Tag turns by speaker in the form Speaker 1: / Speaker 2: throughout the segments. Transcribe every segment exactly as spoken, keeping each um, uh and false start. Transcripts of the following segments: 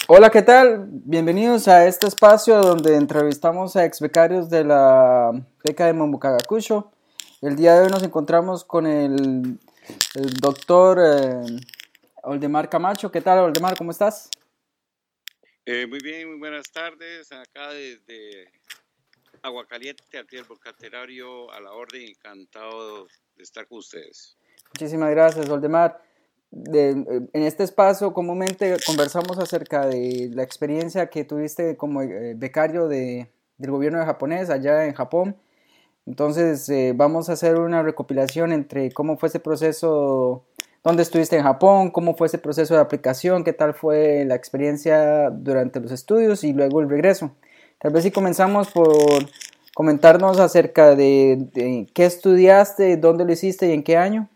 Speaker 1: Hola, ¿qué tal? Bienvenidos a este espacio donde entrevistamos a ex becarios de la beca de Mombucagacucho. El día de hoy nos encontramos con el, el doctor eh, Oldemar Camacho. ¿Qué tal, Oldemar? ¿Cómo estás?
Speaker 2: Eh, muy bien, muy buenas tardes. Acá desde Aguacaliente, al pie del volcán Terario, a la orden, encantado de estar con ustedes.
Speaker 1: Muchísimas gracias, Oldemar. De, en este espacio comúnmente conversamos acerca de la experiencia que tuviste como eh, becario de, del gobierno de japonés allá en Japón. Entonces eh, vamos a hacer una recopilación entre cómo fue ese proceso, dónde estuviste en Japón, cómo fue ese proceso de aplicación, qué tal fue la experiencia durante los estudios y luego el regreso. Tal vez si comenzamos por comentarnos acerca de, de qué estudiaste, dónde lo hiciste y en qué año.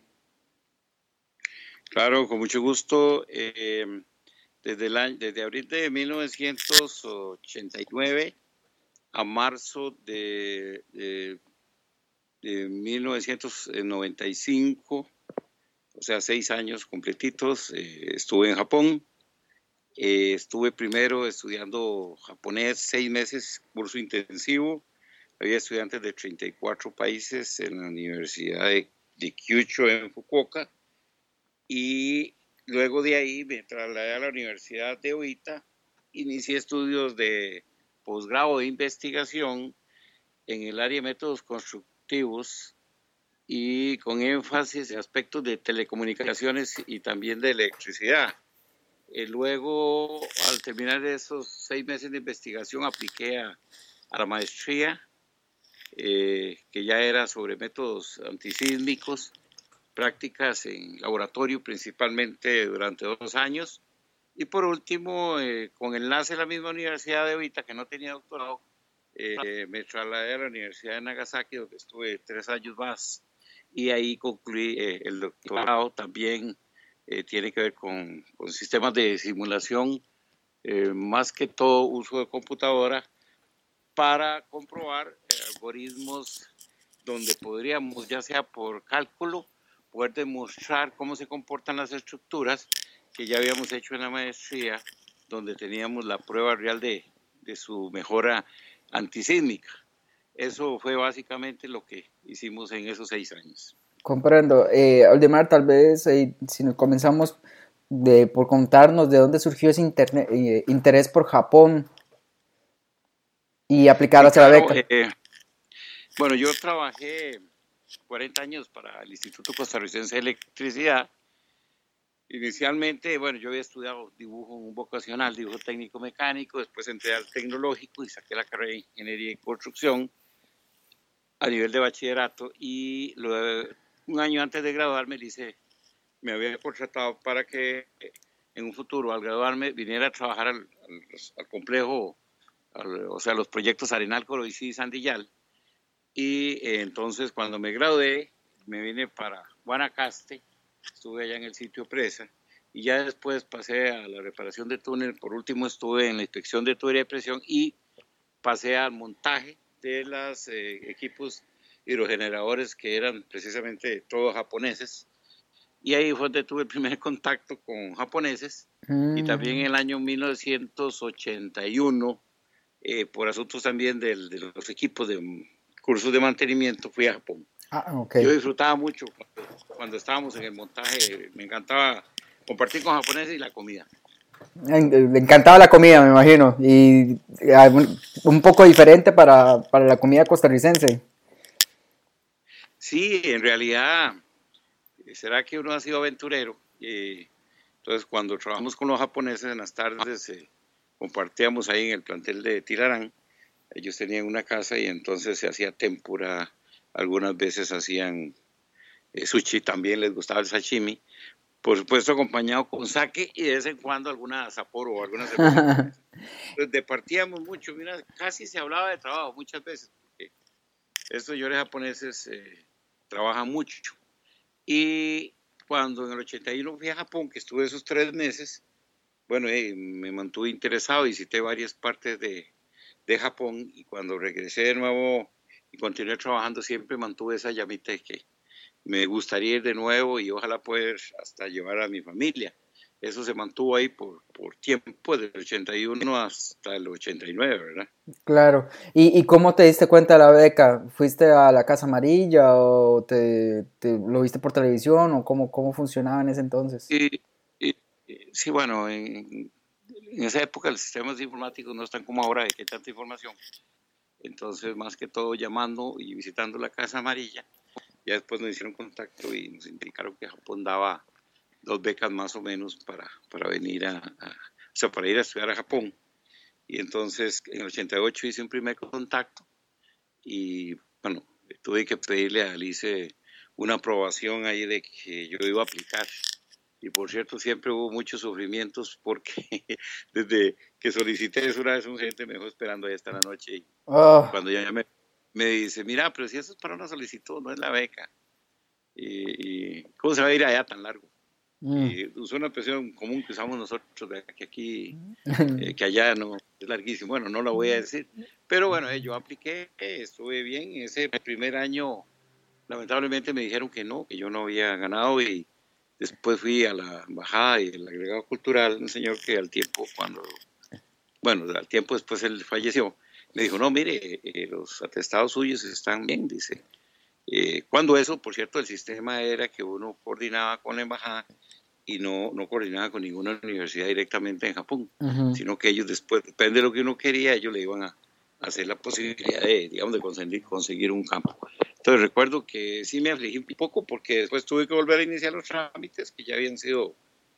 Speaker 2: Claro, con mucho gusto. Eh, desde, el año, desde abril de mil novecientos ochenta y nueve a marzo de, de, de mil novecientos noventa y cinco, o sea, seis años completitos, eh, estuve en Japón. Eh, estuve primero estudiando japonés, seis meses, curso intensivo. Había estudiantes de treinta y cuatro países en la Universidad de, de Kyushu en Fukuoka. Y luego de ahí me trasladé a la Universidad de Oita. Inicié estudios de posgrado de investigación en el área de métodos constructivos y con énfasis en aspectos de telecomunicaciones y también de electricidad. Eh, luego, al terminar esos seis meses de investigación, apliqué a, a la maestría, eh, que ya era sobre métodos antisísmicos, prácticas en laboratorio principalmente durante dos años. Y por último, eh, con enlace a la misma Universidad de Oita, que no tenía doctorado, eh, me trasladé a la Universidad de Nagasaki, donde estuve tres años más. Y ahí concluí eh, el doctorado. También eh, tiene que ver con, con sistemas de simulación, eh, más que todo uso de computadora, para comprobar eh, algoritmos donde podríamos, ya sea por cálculo, poder demostrar cómo se comportan las estructuras que ya habíamos hecho en la maestría, donde teníamos la prueba real de, de su mejora antisísmica. Eso fue básicamente lo que hicimos en esos seis años.
Speaker 1: Comprendo. Eh, Oldemar, tal vez eh, si nos comenzamos de, por contarnos de dónde surgió ese interne- eh, interés por Japón y aplicar
Speaker 2: Sí,
Speaker 1: hacia la
Speaker 2: claro.
Speaker 1: beca.
Speaker 2: Eh, bueno, yo trabajé cuarenta años para el Instituto Costarricense de Electricidad. Inicialmente, bueno, yo había estudiado dibujo un vocacional, dibujo técnico mecánico, después entré al tecnológico y saqué la carrera de ingeniería y construcción a nivel de bachillerato, y luego, un año antes de graduarme, hice, me había contratado para que en un futuro, al graduarme, viniera a trabajar al, al, al complejo, al, o sea, los proyectos Arenal, Coroicí y Sandillal. Y eh, entonces, cuando me gradué, me vine para Guanacaste, estuve allá en el sitio Presa, y ya después pasé a la reparación de túnel. Por último, estuve en la inspección de tubería de presión y pasé al montaje de los eh, equipos hidrogeneradores, que eran precisamente todos japoneses. Y ahí fue donde tuve el primer contacto con japoneses. Y también en
Speaker 1: Mm.
Speaker 2: el año mil novecientos ochenta y uno, eh, por asuntos también del, de los equipos de cursos de mantenimiento, fui a Japón.
Speaker 1: Ah, ok.
Speaker 2: Yo disfrutaba mucho cuando, cuando estábamos en el montaje. Me encantaba compartir con japoneses y la comida.
Speaker 1: Le encantaba la comida, me imagino, y un, un poco diferente para, para la comida costarricense.
Speaker 2: Sí, en realidad, será que uno ha sido aventurero. Eh, entonces, cuando trabajamos con los japoneses en las tardes, eh, compartíamos ahí en el plantel de Tilarán. Ellos tenían una casa y entonces se hacía tempura. Algunas veces hacían eh, sushi, también les gustaba el sashimi. Por supuesto, acompañado con sake y de vez en cuando alguna Sapporo o alguna cerveza japonesa. Entonces, departíamos mucho. Mira, casi se hablaba de trabajo muchas veces, porque estos señores japoneses eh, trabajan mucho. Y cuando en el ochenta y uno fui a Japón, que estuve esos tres meses, bueno, eh, me mantuve interesado, visité varias partes de, de Japón, y cuando regresé de nuevo y continué trabajando, siempre mantuve esa llamita de que me gustaría ir de nuevo y ojalá poder hasta llevar a mi familia. eso se mantuvo ahí por, por tiempo, del ochenta y uno hasta el ochenta y nueve, ¿verdad?
Speaker 1: Claro. ¿Y, y cómo te diste cuenta de la beca? ¿Fuiste a la Casa Amarilla o te, te lo viste por televisión o cómo, cómo funcionaba en ese entonces?
Speaker 2: Y, y- y- sí, bueno, en, en esa época los sistemas informáticos no están como ahora, de que hay tanta información. Entonces, más que todo llamando y visitando la Casa Amarilla, ya después nos hicieron contacto y nos indicaron que Japón daba dos becas más o menos para, para venir a, a, o sea, para ir a estudiar a Japón. Y entonces en el ochenta y ocho hice un primer contacto y bueno, tuve que pedirle a Alice una aprobación ahí de que yo iba a aplicar. Y por cierto, siempre hubo muchos sufrimientos porque desde que solicité eso una vez un gente me dejó esperando ahí hasta la noche y
Speaker 1: Oh,
Speaker 2: cuando ya me, me dice, mira, pero si eso es para una solicitud, no es la beca. Y, y ¿cómo se va a ir allá tan largo?
Speaker 1: mm.
Speaker 2: Y usó una expresión común que usamos nosotros, de que aquí, eh, que allá no, es larguísimo. Bueno, no la voy a decir. Pero bueno, eh, yo apliqué, eh, estuve bien. Ese primer año, lamentablemente me dijeron que no, que yo no había ganado y después fui a la embajada y el agregado cultural, un señor que al tiempo, cuando, bueno, al tiempo después él falleció, me dijo, no, mire, eh, los atestados suyos están bien, dice. Eh, cuando eso, por cierto, el sistema era que uno coordinaba con la embajada y no, no coordinaba con ninguna universidad directamente en Japón,
Speaker 1: Ujú.
Speaker 2: sino que ellos después, depende de lo que uno quería, ellos le iban a hacer la posibilidad de, digamos, de conseguir, conseguir un campo. Entonces recuerdo que sí me afligí un poco porque después tuve que volver a iniciar los trámites que ya habían sido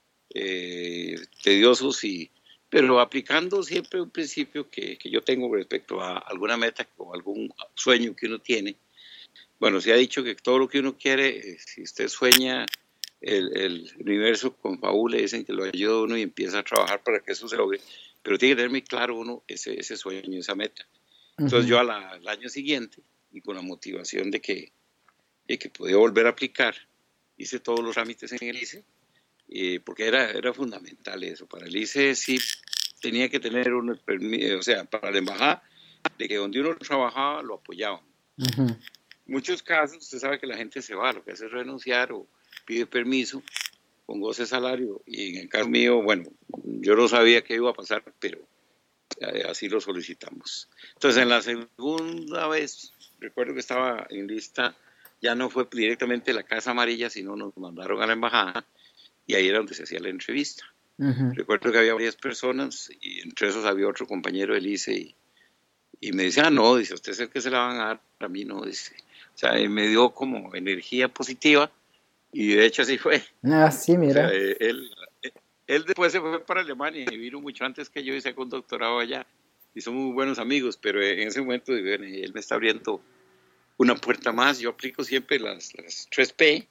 Speaker 2: eh, tediosos, y, pero aplicando siempre un principio que, que yo tengo respecto a alguna meta o algún sueño que uno tiene. Bueno, se ha dicho que todo lo que uno quiere, eh, si usted sueña, el, el universo confabula, dicen que lo ayuda a uno y empieza a trabajar para que eso se logre, pero tiene que tener muy claro uno ese, ese sueño, esa meta. Entonces
Speaker 1: Ujú.
Speaker 2: yo a la, al año siguiente, y con la motivación de que, de que podía volver a aplicar, hice todos los trámites en el ICE, eh, porque era, era fundamental eso. Para el ICE sí tenía que tener un permiso, o sea, para la embajada, de que donde uno trabajaba lo apoyaban.
Speaker 1: Ujú.
Speaker 2: Muchos casos, usted sabe que la gente se va, lo que hace es renunciar o pide permiso con goce de salario. Y en el caso mío, bueno, yo no sabía qué iba a pasar, pero eh, así lo solicitamos. Entonces, en la segunda vez, recuerdo que estaba en lista, ya no fue directamente la Casa Amarilla, sino nos mandaron a la embajada y ahí era donde se hacía la entrevista.
Speaker 1: Ujú.
Speaker 2: Recuerdo que había varias personas y entre esos había otro compañero del ICE y, y me decía, ah, no, dice, usted es el que se la van a dar, a mí no, dice. O sea, me dio como energía positiva y de hecho así fue.
Speaker 1: Ah, sí,
Speaker 2: O sea,
Speaker 1: mira.
Speaker 2: él, él después se fue para Alemania y vino mucho antes que yo y sacó un doctorado allá y somos muy buenos amigos, pero en ese momento bueno, él me está abriendo una puerta más. Yo aplico siempre las, las tres P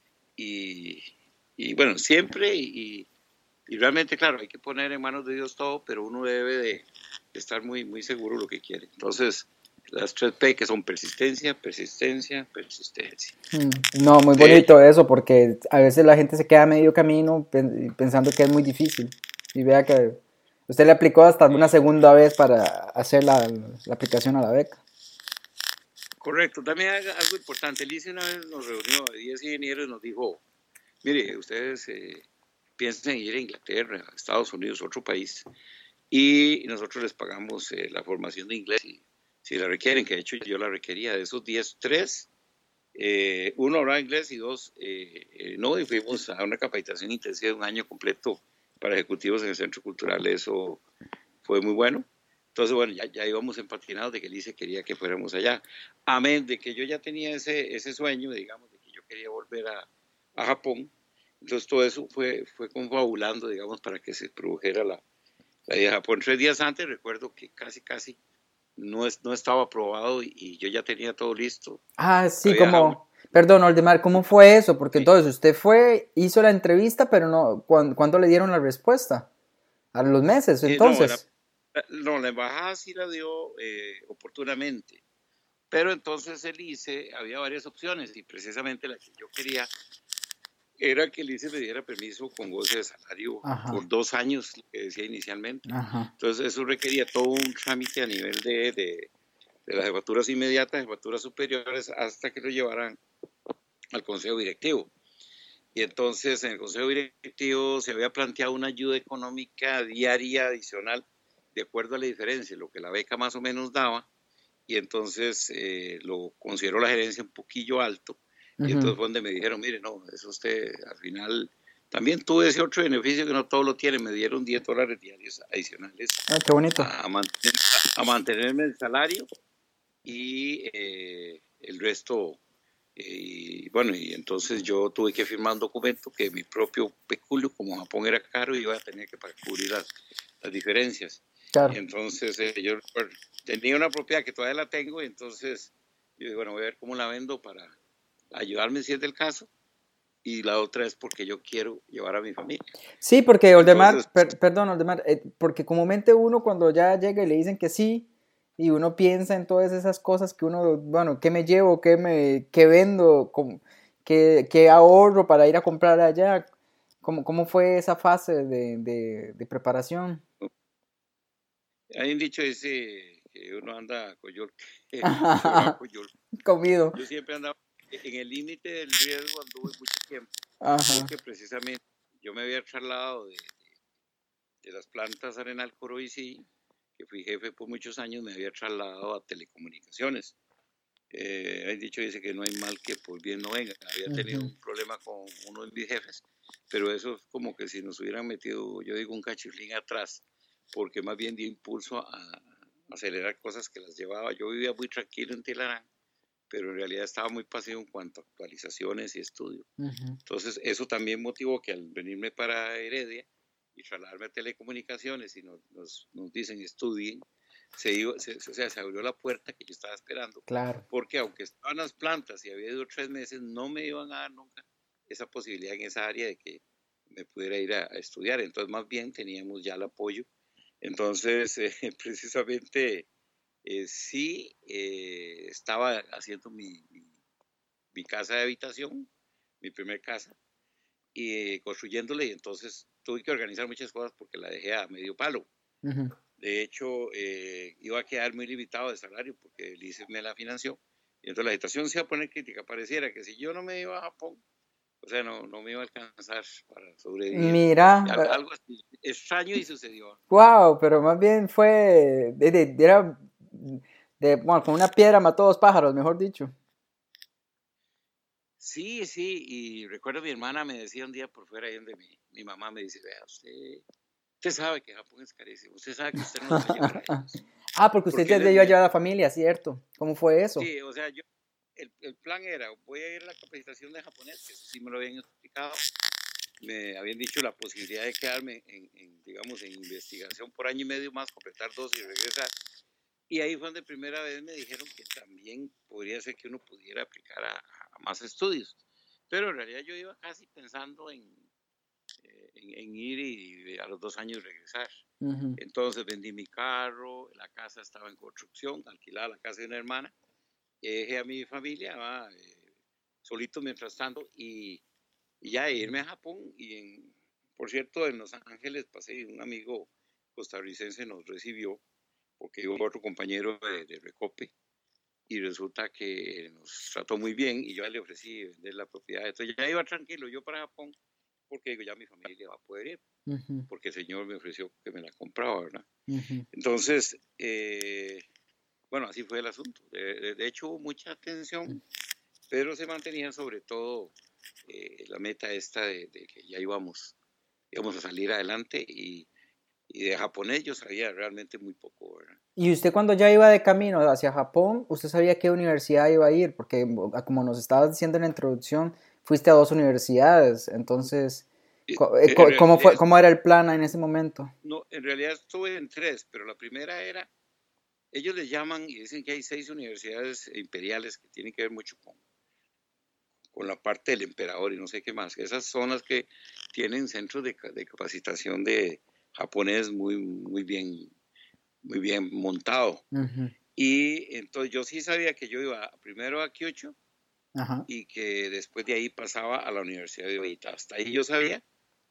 Speaker 2: y, y bueno, siempre y, y realmente, claro, hay que poner en manos de Dios todo, pero uno debe de, de estar muy, muy seguro de lo que quiere. Entonces, las tres P que son persistencia, persistencia, persistencia.
Speaker 1: Mm. No, muy
Speaker 2: De
Speaker 1: bonito
Speaker 2: hecho,
Speaker 1: eso, porque a veces la gente se queda a medio camino pen- pensando que es muy difícil. Y vea que usted le aplicó hasta una segunda vez para hacer la, la aplicación a la beca.
Speaker 2: correcto. También algo importante. El ICE una vez nos reunió, diez ingenieros, y nos dijo, mire, ustedes eh, piensen en ir a Inglaterra, a Estados Unidos, otro país, y nosotros les pagamos eh, la formación de inglés si, si la requieren, que de hecho yo la requería. De esos diez, tres, eh, uno hablaba inglés y dos eh, eh, no, y fuimos a una capacitación intensiva de un año completo para ejecutivos en el Centro Cultural. Eso fue muy bueno. Entonces, bueno, ya, ya íbamos empatinados de que Lice quería que fuéramos allá. Amén de que yo ya tenía ese, ese sueño, digamos, de que yo quería volver a, a Japón. Entonces, todo eso fue, fue confabulando, digamos, para que se produjera la, la idea de Japón. Tres días antes, recuerdo que casi, casi no, es, no estaba aprobado y, y yo ya tenía todo listo.
Speaker 1: Ah, sí,
Speaker 2: Había dejado,
Speaker 1: como, perdón, Oldemar, ¿cómo fue eso? Porque
Speaker 2: sí,
Speaker 1: entonces usted fue, hizo la entrevista, pero no, ¿cuándo, cuándo le dieron la respuesta? A los meses,
Speaker 2: eh, no, la,
Speaker 1: entonces.
Speaker 2: no, la embajada sí la dio eh, oportunamente. Pero entonces el ICE había varias opciones y precisamente la que yo quería era que el ICE me diera permiso con goce de salario
Speaker 1: Ajá,
Speaker 2: por dos años, lo que decía inicialmente.
Speaker 1: ajá.
Speaker 2: Entonces eso requería todo un trámite a nivel de, de, de las jefaturas inmediatas, jefaturas superiores, hasta que lo llevaran al consejo directivo. Y entonces en el Consejo Directivo se había planteado una ayuda económica diaria adicional de acuerdo a la diferencia, lo que la beca más o menos daba, y entonces eh, lo consideró la gerencia un poquillo alto, y
Speaker 1: Ujú.
Speaker 2: entonces fue donde me dijeron, mire, no, eso usted al final, también tuve ese otro beneficio que no todos lo tienen, me dieron diez dólares diarios adicionales
Speaker 1: Ah, qué bonito.
Speaker 2: a, mantener, a mantenerme el salario, y eh, el resto, eh, y bueno, y entonces yo tuve que firmar un documento que mi propio peculio, como Japón era caro, iba a tener que para cubrir las, las diferencias. Y
Speaker 1: Claro.
Speaker 2: entonces eh, yo bueno, tenía una propiedad que todavía la tengo, y entonces yo dije, bueno, voy a ver cómo la vendo para ayudarme si es del caso, y la otra es porque yo quiero llevar a mi familia.
Speaker 1: Sí, porque
Speaker 2: Entonces,
Speaker 1: Oldemar, per- perdón, Oldemar, eh, porque comúnmente uno cuando ya llega y le dicen que sí, y uno piensa en todas esas cosas que uno, bueno, ¿qué me llevo? ¿Qué me, qué vendo? ¿Cómo- ¿Qué, qué ahorro para ir a comprar allá? ¿Cómo, cómo fue esa fase de, de, de preparación?
Speaker 2: hay un dicho dice que uno anda a coyol, sobrado coyol.
Speaker 1: Comido.
Speaker 2: Yo siempre andaba en el límite del riesgo, anduve mucho tiempo,
Speaker 1: Ajá.
Speaker 2: porque precisamente yo me había trasladado de, de las plantas Arenal Coroicí, que fui jefe por muchos años, me había trasladado a telecomunicaciones. Eh, hay dicho, dice que no hay mal que por bien no venga. Había tenido
Speaker 1: Ujú.
Speaker 2: un problema con uno de mis jefes, pero eso es como que si nos hubieran metido, yo digo, un cachiflín atrás, porque más bien dio impulso a, a acelerar cosas que las llevaba. Yo vivía muy tranquilo en Tilarán, pero en realidad estaba muy pasivo en cuanto a actualizaciones y estudio.
Speaker 1: Ujú.
Speaker 2: Entonces, eso también motivó que al venirme para Heredia y trasladarme a telecomunicaciones y nos, nos, nos dicen estudien, se, iba, se, o sea, se abrió la puerta que yo estaba esperando,
Speaker 1: Claro.
Speaker 2: porque aunque estaban las plantas y había ido tres meses, no me iban a dar nunca esa posibilidad en esa área de que me pudiera ir a, a estudiar. Entonces, más bien teníamos ya el apoyo. Entonces, eh, precisamente, eh, sí eh, estaba haciendo mi, mi, mi casa de habitación, mi primer casa, y eh, construyéndole, y entonces tuve que organizar muchas cosas porque la dejé a medio palo.
Speaker 1: Ujú.
Speaker 2: De hecho, eh, iba a quedar muy limitado de salario porque el I C E me la financió, y entonces la situación se iba a poner crítica. Pareciera que si yo no me iba a Japón, o sea, no, no me iba a alcanzar para sobrevivir.
Speaker 1: Mira,
Speaker 2: Algo así extraño y sucedió.
Speaker 1: wow, pero más bien fue, de, de- de- era, de, bueno, con una piedra mató dos pájaros, mejor dicho.
Speaker 2: Sí, sí, y recuerdo mi hermana me decía un día por fuera, ahí donde mi, mi mamá me dice, vea, usted, usted sabe que Japón es carísimo, usted sabe que usted no los va a llevar a ellos,
Speaker 1: Ah, porque usted
Speaker 2: porque
Speaker 1: ya
Speaker 2: él es
Speaker 1: le iba a
Speaker 2: médico.
Speaker 1: llevar a la familia, ¿cierto? ¿Cómo fue eso?
Speaker 2: Sí, o sea, yo, el, el plan era, voy a ir a la capacitación de japonés, que eso sí me lo habían explicado, me habían dicho la posibilidad de quedarme en, en, digamos, en investigación por año y medio más, completar dos y regresar. Y ahí fue donde primera vez me dijeron que también podría ser que uno pudiera aplicar a, a más estudios. Pero en realidad yo iba casi pensando en, eh, en, en ir y a los dos años regresar.
Speaker 1: Ujú.
Speaker 2: Entonces vendí mi carro, la casa estaba en construcción, alquilaba la casa de una hermana, dejé a mi familia va, eh, solito mientras tanto, y, y ya irme a Japón. Y en, por cierto, en Los Ángeles pasé, un amigo costarricense nos recibió porque iba otro compañero de, de Recope, y resulta que nos trató muy bien y yo le ofrecí vender la propiedad. Entonces ya iba tranquilo yo para Japón porque digo, ya mi familia va a poder ir,
Speaker 1: Ujú.
Speaker 2: porque el señor me ofreció que me la compraba, ¿verdad?
Speaker 1: Ujú.
Speaker 2: Entonces, eh, bueno, así fue el asunto. De, de, de hecho, hubo mucha tensión, pero se mantenía sobre todo eh, la meta esta de, de, que ya íbamos, íbamos a salir adelante, y, y de japonés yo sabía realmente muy poco, ¿verdad?
Speaker 1: Y usted cuando ya iba de camino hacia Japón, ¿usted sabía a qué universidad iba a ir? Porque como nos estabas diciendo en la introducción, fuiste a dos universidades, entonces, co- eh,
Speaker 2: En
Speaker 1: co- ¿cómo fue,
Speaker 2: realidad,
Speaker 1: cómo era el plan en ese momento?
Speaker 2: no, en realidad estuve en tres, pero la primera era, ellos les llaman y dicen que hay seis universidades imperiales que tienen que ver mucho con, con la parte del emperador y no sé qué más. Esas son las que tienen centros de, de capacitación de japonés muy, muy bien, muy bien montado.
Speaker 1: Ujú.
Speaker 2: Y entonces yo sí sabía que yo iba primero a Kyoto
Speaker 1: Ajá.
Speaker 2: y que después de ahí pasaba a la Universidad de Oita. Hasta ahí yo sabía.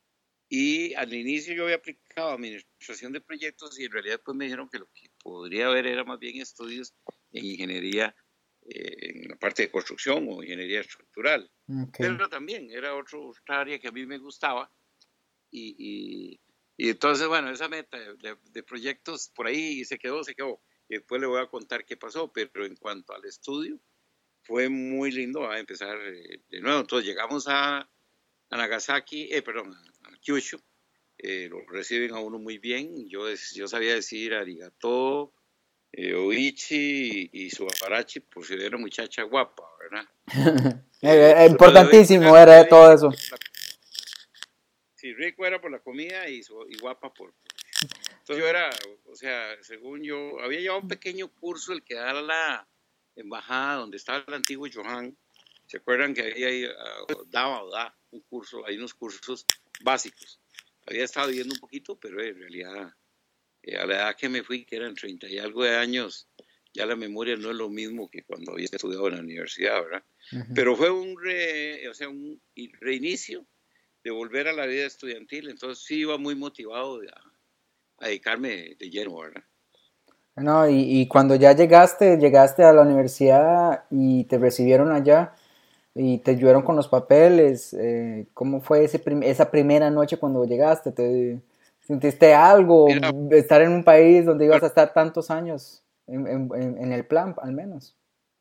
Speaker 2: Y al inicio yo había aplicado administración de proyectos, y en realidad pues me dijeron que lo que podría haber era más bien estudios en ingeniería eh, en la parte de construcción o ingeniería estructural.
Speaker 1: Okay.
Speaker 2: Pero también era otro, otra área que a mí me gustaba. Y, y, y entonces, bueno, esa meta de, de, de proyectos por ahí se quedó, se quedó. Y después le voy a contar qué pasó, pero en cuanto al estudio, fue muy lindo a empezar eh, de nuevo. Entonces llegamos a, a Nagasaki, eh, perdón, a, a Kyushu, eh, lo reciben a uno muy bien. Yo, yo sabía decir arigato, eh, oichi y, y subarachi, por si era muchacha guapa, ¿verdad? Eh,
Speaker 1: Importantísimo era todo eso.
Speaker 2: Sí, rico era por la comida y, y guapa por... Entonces yo era, o sea, según yo, había llevado un pequeño curso el que da la embajada donde estaba el antiguo Johan. ¿Se acuerdan que había uh, daba o da un curso, hay unos cursos básicos? Había estado viendo un poquito, pero en realidad eh, a la edad que me fui, que eran treinta y algo de años, ya la memoria no es lo mismo que cuando había estudiado en la universidad, ¿verdad? Uh-huh. Pero fue un, re, o sea, un reinicio de volver a la vida estudiantil, entonces sí iba muy motivado a, a dedicarme de lleno, ¿verdad?
Speaker 1: No, y, y cuando ya llegaste, llegaste a la universidad y te recibieron allá y te ayudaron con los papeles, eh, ¿cómo fue ese prim- esa primera noche cuando llegaste? ¿Te sentiste algo? Mira, estar en un país donde ibas a estar tantos años, en, en, en el plan, al menos.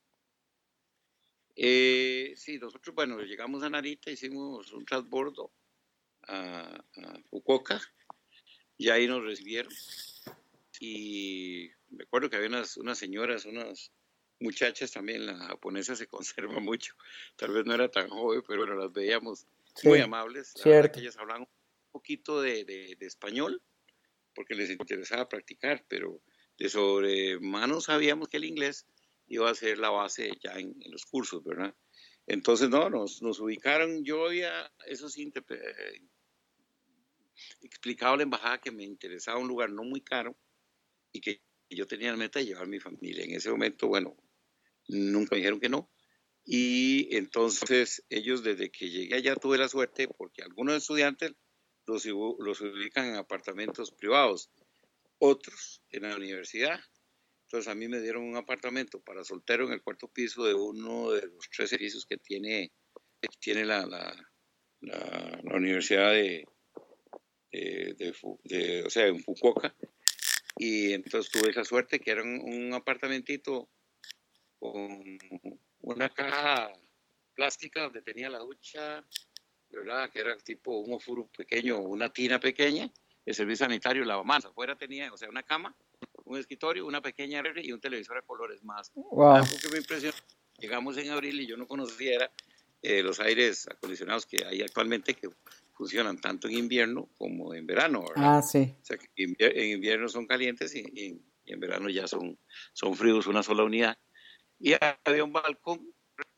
Speaker 2: Eh, sí, nosotros, bueno, llegamos a Narita, hicimos un transbordo a, a Fukuoka y ahí nos recibieron. Y me acuerdo que había unas, unas señoras, unas muchachas también, la japonesa se conserva mucho, tal vez no era tan joven, pero bueno, las veíamos sí, muy amables, la verdad que ellas hablaban un poquito de, de, de español, porque les interesaba practicar, pero de sobremano sabíamos que el inglés iba a ser la base ya en, en los cursos, ¿verdad? Entonces, no, nos, nos ubicaron, yo había, eso sí, eh, explicado a la embajada que me interesaba un lugar no muy caro y que yo tenía la meta de llevar a mi familia. En ese momento, bueno, nunca me dijeron que no. Y entonces ellos, desde que llegué allá, tuve la suerte, porque algunos estudiantes los, los ubican en apartamentos privados, otros en la universidad. Entonces a mí me dieron un apartamento para soltero en el cuarto piso de uno de los tres edificios que tiene, tiene la, la, la, la Universidad de, de, de, de, o sea, en Fukuoka. Y entonces tuve esa suerte que era un, un apartamentito con una caja plástica donde tenía la ducha, ¿verdad? Que era tipo un ofuro pequeño, una tina pequeña, el servicio sanitario, lavamanos. Afuera tenía, o sea, una cama, un escritorio, una pequeña refri y un televisor a colores más. Wow. Algo que me impresionó. Llegamos en abril y yo no conocía era, eh, los aires acondicionados que hay actualmente que funcionan tanto en invierno como en verano, ¿verdad?
Speaker 1: Ah, sí.
Speaker 2: O sea, que en invierno son calientes y, y, y en verano ya son, son fríos, una sola unidad. Y había un balcón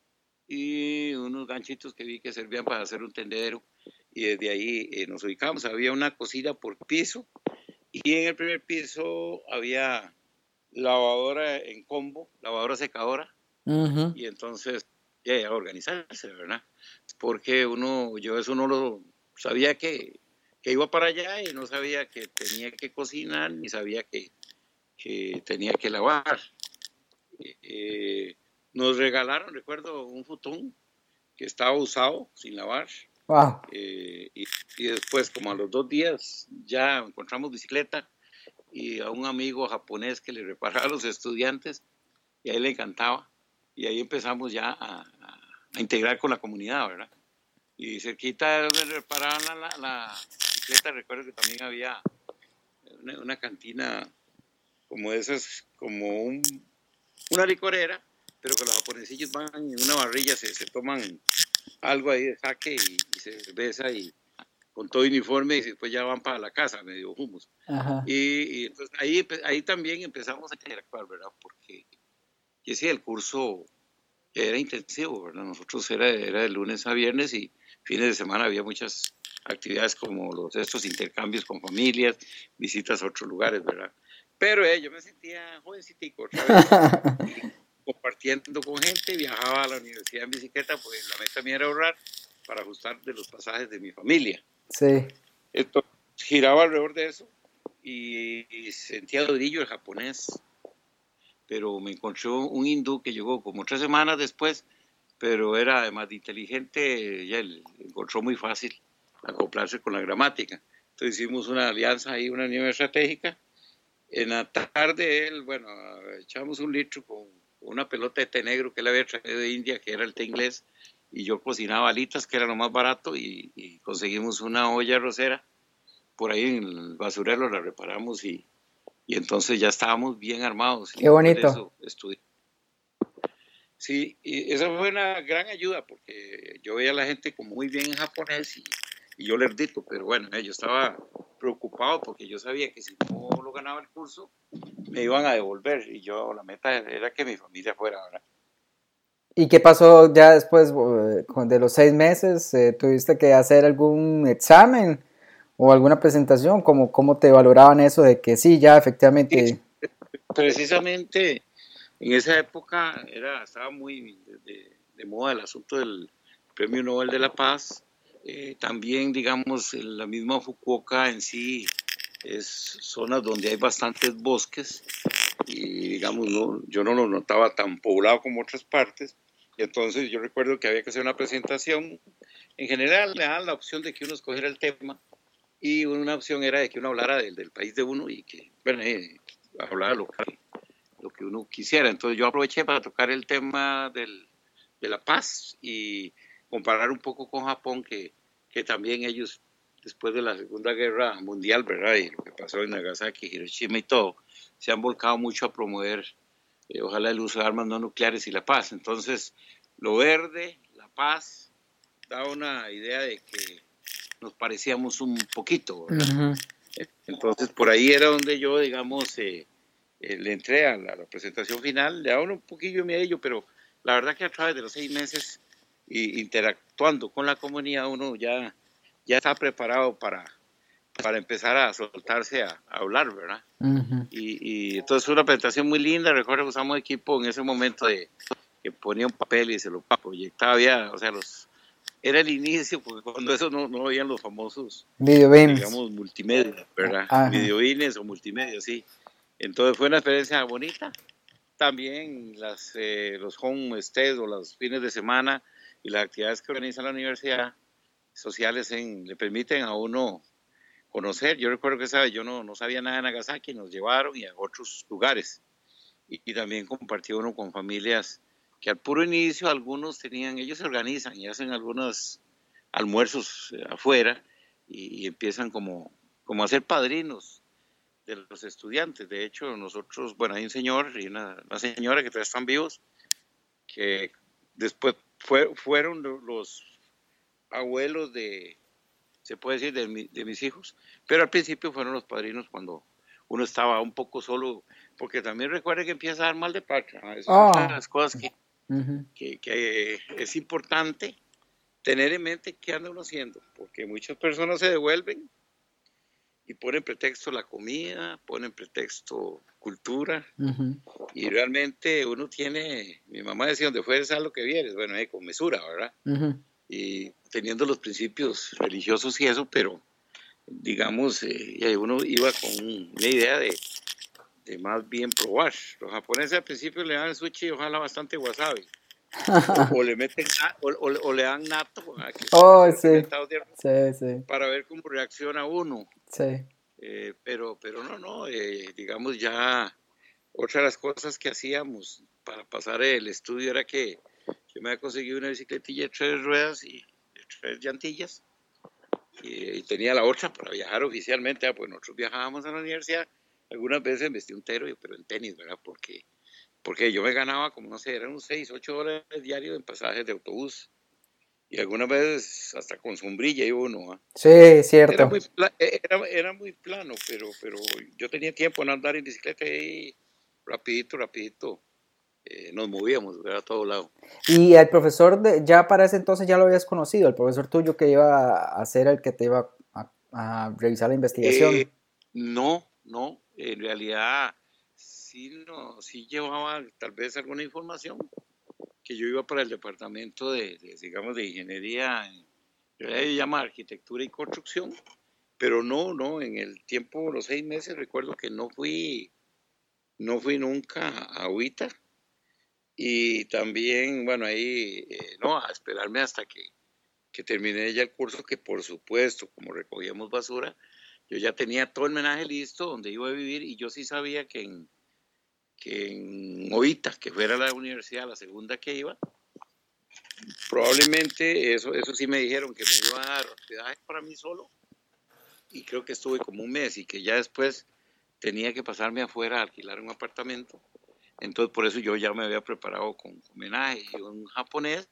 Speaker 2: y unos ganchitos que vi que servían para hacer un tendedero y desde ahí eh, nos ubicamos. Había una cocina por piso y en el primer piso había lavadora en combo, lavadora secadora, uh-huh. Y entonces ya, ya organizarse, ¿verdad? Porque uno, yo eso no lo sabía que, que iba para allá y no sabía que tenía que cocinar ni sabía que, que tenía que lavar. Eh, nos regalaron, recuerdo, un futón que estaba usado, sin lavar.
Speaker 1: Wow.
Speaker 2: Eh, y, y después, como a los dos días, ya encontramos bicicleta y a un amigo japonés que le reparaba a los estudiantes y a él le encantaba. Y ahí empezamos ya a, a, a integrar con la comunidad, ¿verdad? Y cerquita de donde reparaban la, la, la bicicleta, recuerdo que también había una, una cantina como esas, como un, una licorera, pero que los japonesillos van en una barrilla, se, se toman algo ahí de saque y, y cerveza y con todo uniforme y después ya van para la casa, medio humos. Ajá. Y, y entonces ahí, ahí también empezamos a interactuar, ¿verdad? Porque, y sí, el curso era intensivo, ¿verdad? Nosotros era, era de lunes a viernes y fines de semana había muchas actividades como los, estos intercambios con familias, visitas a otros lugares, ¿verdad? Pero eh, yo me sentía jovencitico otra vez. Y compartiendo con gente, viajaba a la universidad en bicicleta, pues la meta mía era ahorrar para ajustar de los pasajes de mi familia.
Speaker 1: Sí.
Speaker 2: Entonces, giraba alrededor de eso y, y sentía el brillo el japonés. pero me encontré un hindú que llegó como tres semanas después, pero era además de inteligente, ya él encontró muy fácil acoplarse con la gramática. Entonces hicimos una alianza ahí, una unión estratégica. En la tarde él, bueno, echamos un litro con una pelota de té negro que él había traído de India, que era el té inglés, y yo cocinaba alitas, que era lo más barato, y, y conseguimos una olla arrocera. Por ahí en el basurero la reparamos y, y entonces ya estábamos bien armados. Y
Speaker 1: Qué
Speaker 2: después de
Speaker 1: bonito.
Speaker 2: eso estudié. Sí, y esa fue una gran ayuda porque yo veía a la gente como muy bien en japonés y, y yo les dito, pero bueno, eh, yo estaba preocupado porque yo sabía que si no lo ganaba el curso me iban a devolver y yo la meta era que mi familia fuera, ¿verdad?
Speaker 1: ¿Y qué pasó ya después eh, con- de los seis meses? Eh, ¿tuviste que hacer algún examen o alguna presentación? ¿Cómo, cómo te valoraban eso de que sí, ya
Speaker 2: Y
Speaker 1: efectivamente?
Speaker 2: precisamente en esa época era, estaba muy de, de, de moda el asunto del Premio Nobel de la Paz. Eh, también, digamos, en la misma Fukuoka en sí es zonas donde hay bastantes bosques y, digamos, no, yo no lo notaba tan poblado como otras partes. Y entonces yo recuerdo que había que hacer una presentación. En general le daban la opción de que uno escogiera el tema y una opción era de que uno hablara del, del país de uno y que, bueno, eh, hablara lo que, lo que uno quisiera. Entonces yo aproveché para tocar el tema del, de la paz y comparar un poco con Japón, que, que también ellos, después de la Segunda Guerra Mundial, ¿verdad? Y lo que pasó en Nagasaki, Hiroshima y todo, se han volcado mucho a promover, eh, ojalá, el uso de armas no nucleares y la paz. Entonces, lo verde, la paz, da una idea de que nos parecíamos un poquito, ¿verdad?
Speaker 1: Ujú.
Speaker 2: Entonces, por ahí era donde yo, digamos, eh, eh, le entré a la, a la, presentación final, le daba un poquillo de ello, pero la verdad que a través de los seis meses y, interactuando con la comunidad, uno ya, ya está preparado para, para empezar a soltarse a, a hablar, ¿verdad?
Speaker 1: Ujú.
Speaker 2: Y, y entonces fue una presentación muy linda. Recuerdo que usamos equipo en ese momento de que ponía un papel y se lo proyectaba, ya, o sea, los, era el inicio, porque cuando eso no, no veían los famosos,
Speaker 1: Video games.
Speaker 2: digamos, multimedia, ¿verdad?
Speaker 1: Ajá.
Speaker 2: Videoines o multimedia, sí. Entonces fue una experiencia bonita. También las, eh, los homestays o los fines de semana y las actividades que organiza la universidad sociales en, le permiten a uno conocer. Yo recuerdo que ¿sabe? yo no, no sabía nada de Nagasaki, nos llevaron y a otros lugares. Y, y también compartió uno con familias que al puro inicio algunos tenían, ellos se organizan y hacen algunos almuerzos eh, afuera y, y empiezan como, como a ser padrinos de los estudiantes. De hecho, nosotros, bueno, hay un señor y una, una señora que todavía están vivos, que después fue, fueron los abuelos de, se puede decir, de, mi, de mis hijos, pero al principio fueron los padrinos cuando uno estaba un poco solo, porque también recuerde que empieza a dar mal de patria, ¿no? Eso es otra de
Speaker 1: Oh.
Speaker 2: las cosas que,
Speaker 1: Ujú.
Speaker 2: que, que es importante tener en mente qué anda uno haciendo, porque muchas personas se devuelven y ponen pretexto la comida, ponen pretexto cultura,
Speaker 1: Ujú.
Speaker 2: y realmente uno tiene, mi mamá decía, donde fueres a lo que vienes, bueno, eh, con mesura, ¿verdad?
Speaker 1: Ujú.
Speaker 2: Y teniendo los principios religiosos y eso, pero digamos, eh, uno iba con una idea de, de más bien probar. Los japoneses al principio le dan el sushi y ojalá bastante wasabi. O, o le meten o, o, o, le dan nato, que
Speaker 1: Oh,
Speaker 2: son
Speaker 1: sí.
Speaker 2: fermentados de arroz,
Speaker 1: Sí, sí.
Speaker 2: para ver cómo reacciona uno.
Speaker 1: Sí.
Speaker 2: Eh, pero, pero no, no, eh, digamos ya, otra de las cosas que hacíamos para pasar el estudio era que yo me había conseguido una bicicletilla de tres ruedas y de tres llantillas y, y tenía la otra para viajar oficialmente. Ah, pues nosotros viajábamos a la universidad, algunas veces me vestí un tero, pero en tenis, ¿verdad? Porque, porque yo me ganaba como, no sé, eran unos seis, ocho dólares diarios en pasajes de autobús. Y algunas veces hasta con sombrilla iba uno. ¿eh?
Speaker 1: Sí,
Speaker 2: Era
Speaker 1: cierto.
Speaker 2: muy, pla era, era muy plano, pero, pero yo tenía tiempo en andar en bicicleta y rapidito, rapidito eh, nos movíamos, ¿verdad? A todo lado.
Speaker 1: Y el profesor, de, ya para ese entonces ya lo habías conocido, el profesor tuyo que iba a ser el que te iba a, a revisar la investigación.
Speaker 2: Eh, no, no, en realidad sí, no, sí llevaba tal vez alguna información que yo iba para el departamento de, de digamos, de ingeniería, en realidad se llama arquitectura y construcción, pero no, no, en el tiempo, los seis meses, recuerdo que no fui no fui nunca a Huita. Y también, bueno, ahí, eh, no, a esperarme hasta que, que terminé ya el curso, que por supuesto, como recogíamos basura, yo ya tenía todo el menaje listo donde iba a vivir y yo sí sabía que en, que en Oita, que fuera la universidad, la segunda que iba, probablemente eso, eso sí me dijeron que me iba a dar hospedaje para mí solo y creo que estuve como un mes y que ya después tenía que pasarme afuera a alquilar un apartamento. Entonces por eso yo ya me había preparado con homenaje y un japonés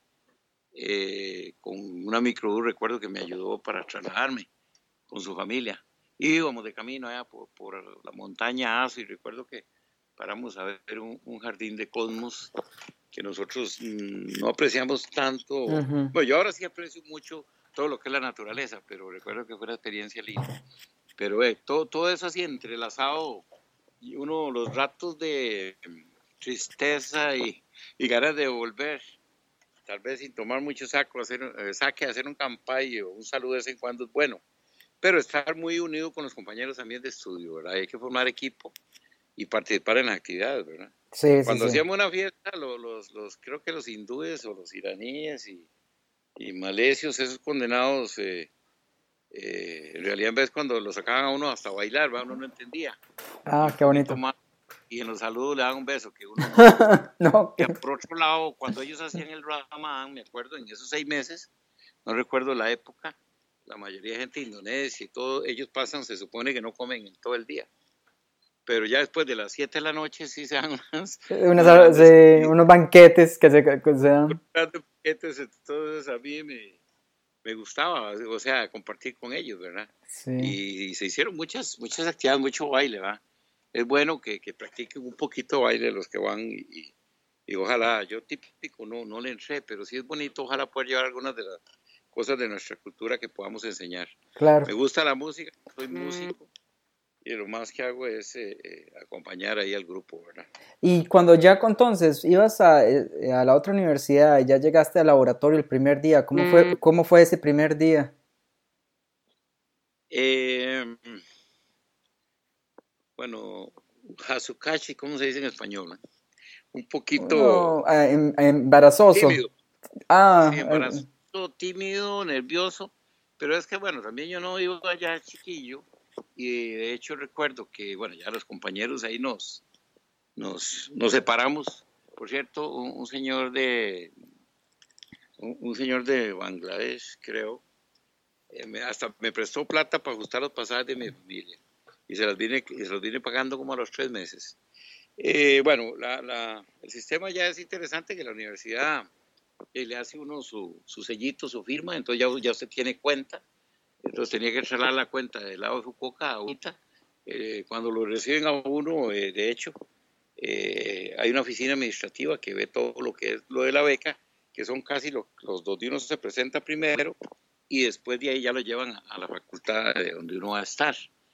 Speaker 2: eh, con una microbús, recuerdo que me ayudó para trasladarme con su familia. Y íbamos de camino allá por, por la montaña Aso y recuerdo que paramos a ver un, un jardín de cosmos que nosotros mmm, no apreciamos tanto.
Speaker 1: Uh-huh.
Speaker 2: Bueno, yo ahora sí aprecio mucho todo lo que es la naturaleza, pero recuerdo que fue una experiencia linda. Pero eh, todo, todo eso así entrelazado y uno los ratos de tristeza y, y ganas de volver, tal vez sin tomar mucho saco, hacer, eh, saque, hacer un campaño, un saludo de vez en cuando es bueno, pero estar muy unido con los compañeros también de estudio, ¿verdad? Hay que formar equipo y participar en las actividades, ¿verdad?
Speaker 1: Sí, sí,
Speaker 2: Cuando
Speaker 1: sí.
Speaker 2: hacíamos una fiesta, los, los, los creo que los hindúes o los iraníes y, y malesios, esos condenados, eh, eh, en realidad en vez cuando lo sacaban a uno hasta bailar, ¿verdad? Uno no entendía, y
Speaker 1: Ah,
Speaker 2: un
Speaker 1: qué
Speaker 2: poquito
Speaker 1: bonito.
Speaker 2: más, y en los saludos le daban un beso, que uno no.
Speaker 1: No,
Speaker 2: Y por otro lado, cuando ellos hacían el Ramadán, me acuerdo, en esos seis meses, no recuerdo la época, la mayoría de gente de Indonesia y todo, ellos pasan, se supone que no comen en todo el día. Pero ya después de las siete de la noche sí se dan unas, unas
Speaker 1: unos,
Speaker 2: grandes,
Speaker 1: sí, unos banquetes que se, que se dan.
Speaker 2: grandes paquetes, entonces a mí me, me gustaba, o sea, compartir con ellos, ¿verdad?
Speaker 1: Sí,
Speaker 2: Y, y se hicieron muchas, muchas actividades, mucho baile, ¿verdad? Es bueno que, que practiquen un poquito de baile los que van y, y, y ojalá, yo típico no, no le entré, pero sí es bonito, ojalá poder llevar algunas de las cosas de nuestra cultura que podamos enseñar.
Speaker 1: claro.
Speaker 2: Me gusta la música, soy músico y lo más que hago es eh, eh, acompañar ahí al grupo, ¿verdad?
Speaker 1: Y cuando ya entonces ibas a, eh, a la otra universidad, ya llegaste al laboratorio el primer día, ¿cómo fue, cómo fue ese primer día?
Speaker 2: Eh, bueno, Hasukashi, ¿cómo se dice en español? ¿Eh? Un poquito
Speaker 1: Uno, ah, em- embarazoso.
Speaker 2: tímido, sí,
Speaker 1: Ah, eh,
Speaker 2: embarazoso, tímido, nervioso, pero es que bueno, también yo no iba allá chiquillo y de hecho recuerdo que bueno, ya los compañeros ahí nos, nos, nos separamos. Por cierto, un, un señor de un, un, señor de Bangladesh, creo, eh, me, hasta me prestó plata para ajustar los pasajes de mi familia y se los vine, y se los vine pagando como a los tres meses. Eh, bueno, la, la, el sistema ya es interesante que la universidad eh, le hace uno su, su sellito, su firma, entonces ya, ya usted tiene cuenta, entonces tenía que trasladar la cuenta del lado de Fukuoka a Uta. Eh, cuando lo reciben a uno, eh, de hecho, eh, hay una oficina administrativa que ve todo lo que es lo de la beca, que son casi lo, los dos de uno se presenta primero y después de ahí ya lo llevan a, a la facultad de donde uno va a estar.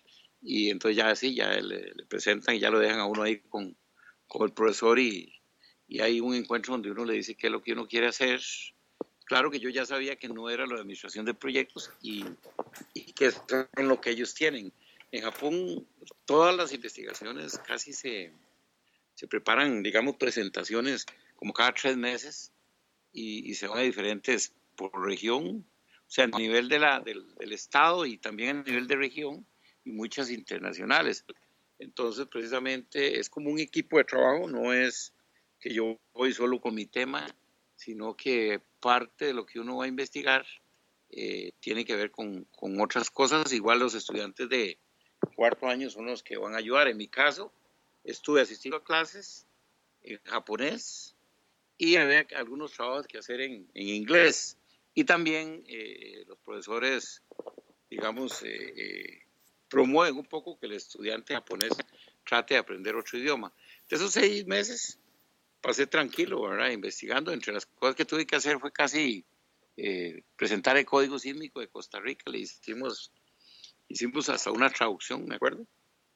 Speaker 2: Y entonces ya así, ya le, le presentan y ya lo dejan a uno ahí con, con el profesor y, y hay un encuentro donde uno le dice qué es lo que uno quiere hacer. Claro que yo ya sabía que no era la administración de proyectos y, y que es lo que ellos tienen. En Japón todas las investigaciones casi se, se preparan, digamos, presentaciones como cada tres meses y, y se van a diferentes por región, o sea, a nivel de la, del, del estado y también a nivel de región y muchas internacionales. Entonces, precisamente es como un equipo de trabajo, no es que yo voy solo con mi tema, sino que parte de lo que uno va a investigar eh, tiene que ver con, con otras cosas. Igual los estudiantes de cuarto año son los que van a ayudar. En mi caso, estuve asistiendo a clases en japonés y había algunos trabajos que hacer en, en inglés. Y también eh, los profesores, digamos, eh, eh, promueven un poco que el estudiante japonés trate de aprender otro idioma. De esos seis meses pasé tranquilo, ¿verdad? Investigando. Entre las cosas que tuve que hacer fue casi eh, presentar el código sísmico de Costa Rica. Le hicimos, hicimos hasta una traducción, ¿me acuerdo?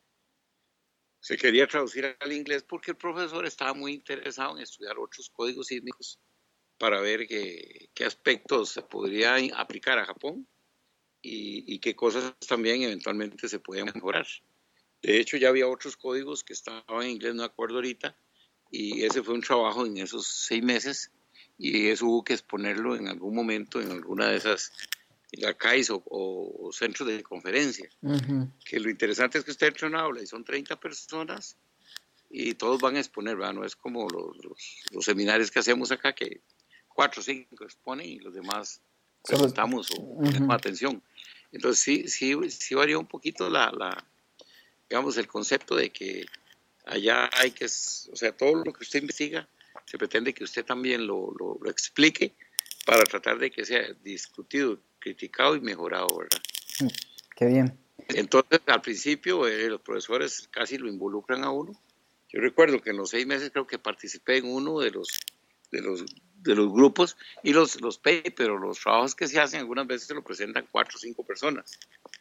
Speaker 2: Se quería traducir al inglés porque el profesor estaba muy interesado en estudiar otros códigos sísmicos para ver qué, qué aspectos se podrían aplicar a Japón y, y qué cosas también eventualmente se pueden mejorar. De hecho, ya había otros códigos que estaban en inglés, no me acuerdo ahorita, y ese fue un trabajo en esos seis meses, y eso hubo que exponerlo en algún momento en alguna de esas GACAIs o, o, o centros de conferencia. Uh-huh. Que lo interesante es que usted entra en una aula y son treinta personas y todos van a exponer, ¿verdad? No es como los, los, los seminarios que hacemos acá, que cuatro o cinco exponen y los demás preguntamos o ponemos uh-huh. atención. Entonces sí, sí, sí varía un poquito la, la, digamos, el concepto de que allá hay que, o sea, todo lo que usted investiga, se pretende que usted también lo, lo, lo explique para tratar de que sea discutido, criticado y mejorado, ¿verdad?
Speaker 1: Qué bien.
Speaker 2: Entonces, al principio, eh, los profesores casi lo involucran a uno. Yo recuerdo que en los seis meses creo que participé en uno de los, de los, de los grupos y los, los papers, los trabajos que se hacen, algunas veces se lo presentan cuatro o cinco personas.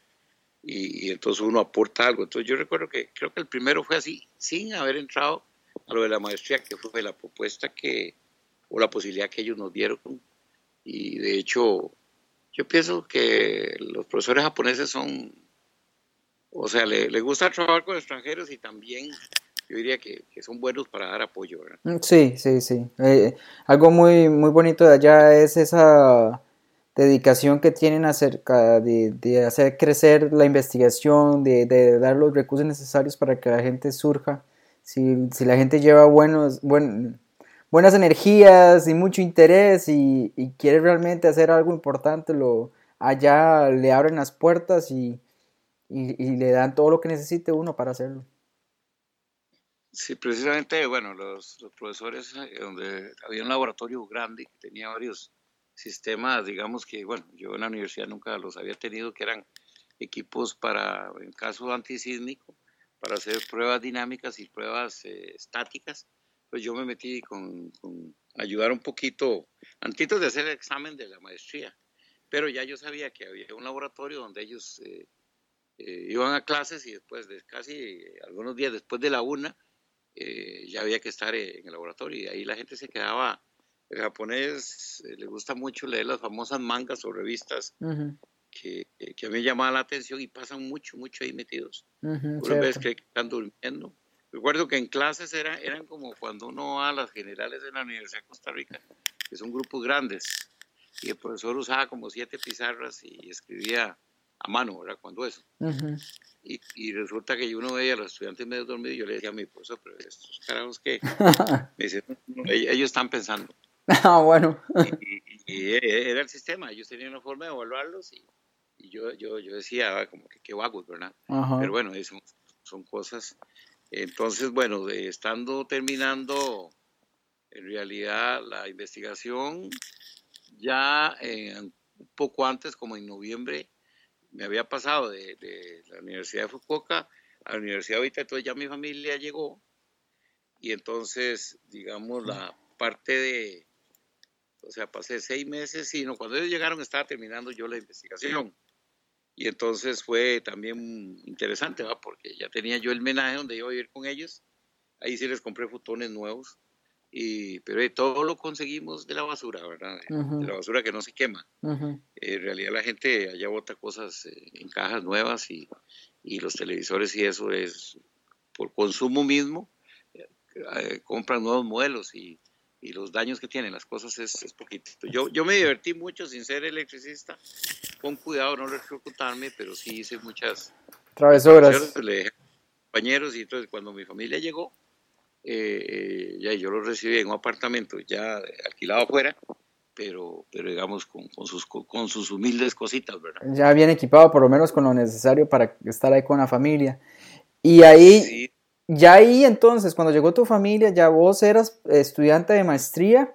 Speaker 2: Y, y entonces uno aporta algo. Entonces yo recuerdo que creo que el primero fue así, sin haber entrado a lo de la maestría, que fue la propuesta que, o la posibilidad que ellos nos dieron. Y de hecho, yo pienso que los profesores japoneses son, o sea, les le gusta trabajar con extranjeros y también yo diría que, que son buenos para dar apoyo, ¿verdad?
Speaker 1: Sí, sí, sí. Eh, algo muy, muy bonito de allá es esa dedicación que tienen acerca de, de hacer crecer la investigación, de, de dar los recursos necesarios para que la gente surja. Si, si la gente lleva buenos, buen, buenas energías y mucho interés y, y quiere realmente hacer algo importante, lo, allá le abren las puertas y, y, y le dan todo lo que necesite uno para hacerlo.
Speaker 2: Sí, precisamente, bueno, los, los profesores, donde había un laboratorio grande que tenía varios sistemas, digamos que, bueno, yo en la universidad nunca los había tenido, que eran equipos para, en caso antisísmico, para hacer pruebas dinámicas y pruebas eh, estáticas. Pues yo me metí con, con ayudar un poquito, antes de hacer el examen de la maestría, pero ya yo sabía que había un laboratorio donde ellos eh, eh, iban a clases y después de casi eh, algunos días después de la una, eh, ya había que estar en el laboratorio y ahí la gente se quedaba. El japonés eh, le gusta mucho leer las famosas mangas o revistas uh-huh. que, que a mí me llamaban la atención y pasan mucho, mucho ahí metidos. Uh-huh, Uno veces cree que están durmiendo. Recuerdo que en clases era, eran como cuando uno va a las generales de la Universidad de Costa Rica, que son grupos grandes, y el profesor usaba como siete pizarras y escribía a mano, ¿verdad? Cuando eso. Uh-huh. Y, y resulta que uno veía a los estudiantes medio dormidos y yo le decía a mi profesor, pero estos carajos que me dicen, no, no, ellos están pensando.
Speaker 1: Ah, bueno.
Speaker 2: y, y, y, era el sistema, ellos tenían una forma de evaluarlos y, y yo, yo, yo decía, como que qué vagos, ¿verdad? Uh-huh. Pero bueno, eso son cosas. Entonces, bueno, de, estando terminando en realidad la investigación, ya eh, un poco antes, como en noviembre, me había pasado de, de la Universidad de Fukuoka a la Universidad de Oita, entonces ya mi familia llegó y entonces, digamos, la parte de, o sea, pasé seis meses y no, cuando ellos llegaron estaba terminando yo la investigación y entonces fue también interesante, ¿va? Porque ya tenía yo el menaje donde iba a vivir con ellos, ahí sí les compré futones nuevos. Y, pero eh, todo lo conseguimos de la basura, ¿verdad? Uh-huh. De la basura que no se quema. Uh-huh. Eh, en realidad la gente allá bota cosas eh, en cajas nuevas y, y los televisores y eso es por consumo mismo, eh, eh, compran nuevos modelos y, y los daños que tienen las cosas es, es poquito. Yo, yo me divertí mucho sin ser electricista, con cuidado no electrocutarme, pero sí hice muchas
Speaker 1: travesuras.
Speaker 2: Le dejé a compañeros y entonces cuando mi familia llegó, Eh, ya yo lo recibí en un apartamento ya alquilado afuera, pero, pero digamos con, con, sus, con sus humildes cositas, ¿verdad?
Speaker 1: Ya bien equipado por lo menos con lo necesario para estar ahí con la familia. Y ahí, sí. Ya ahí entonces, cuando llegó tu familia, ya vos eras estudiante de maestría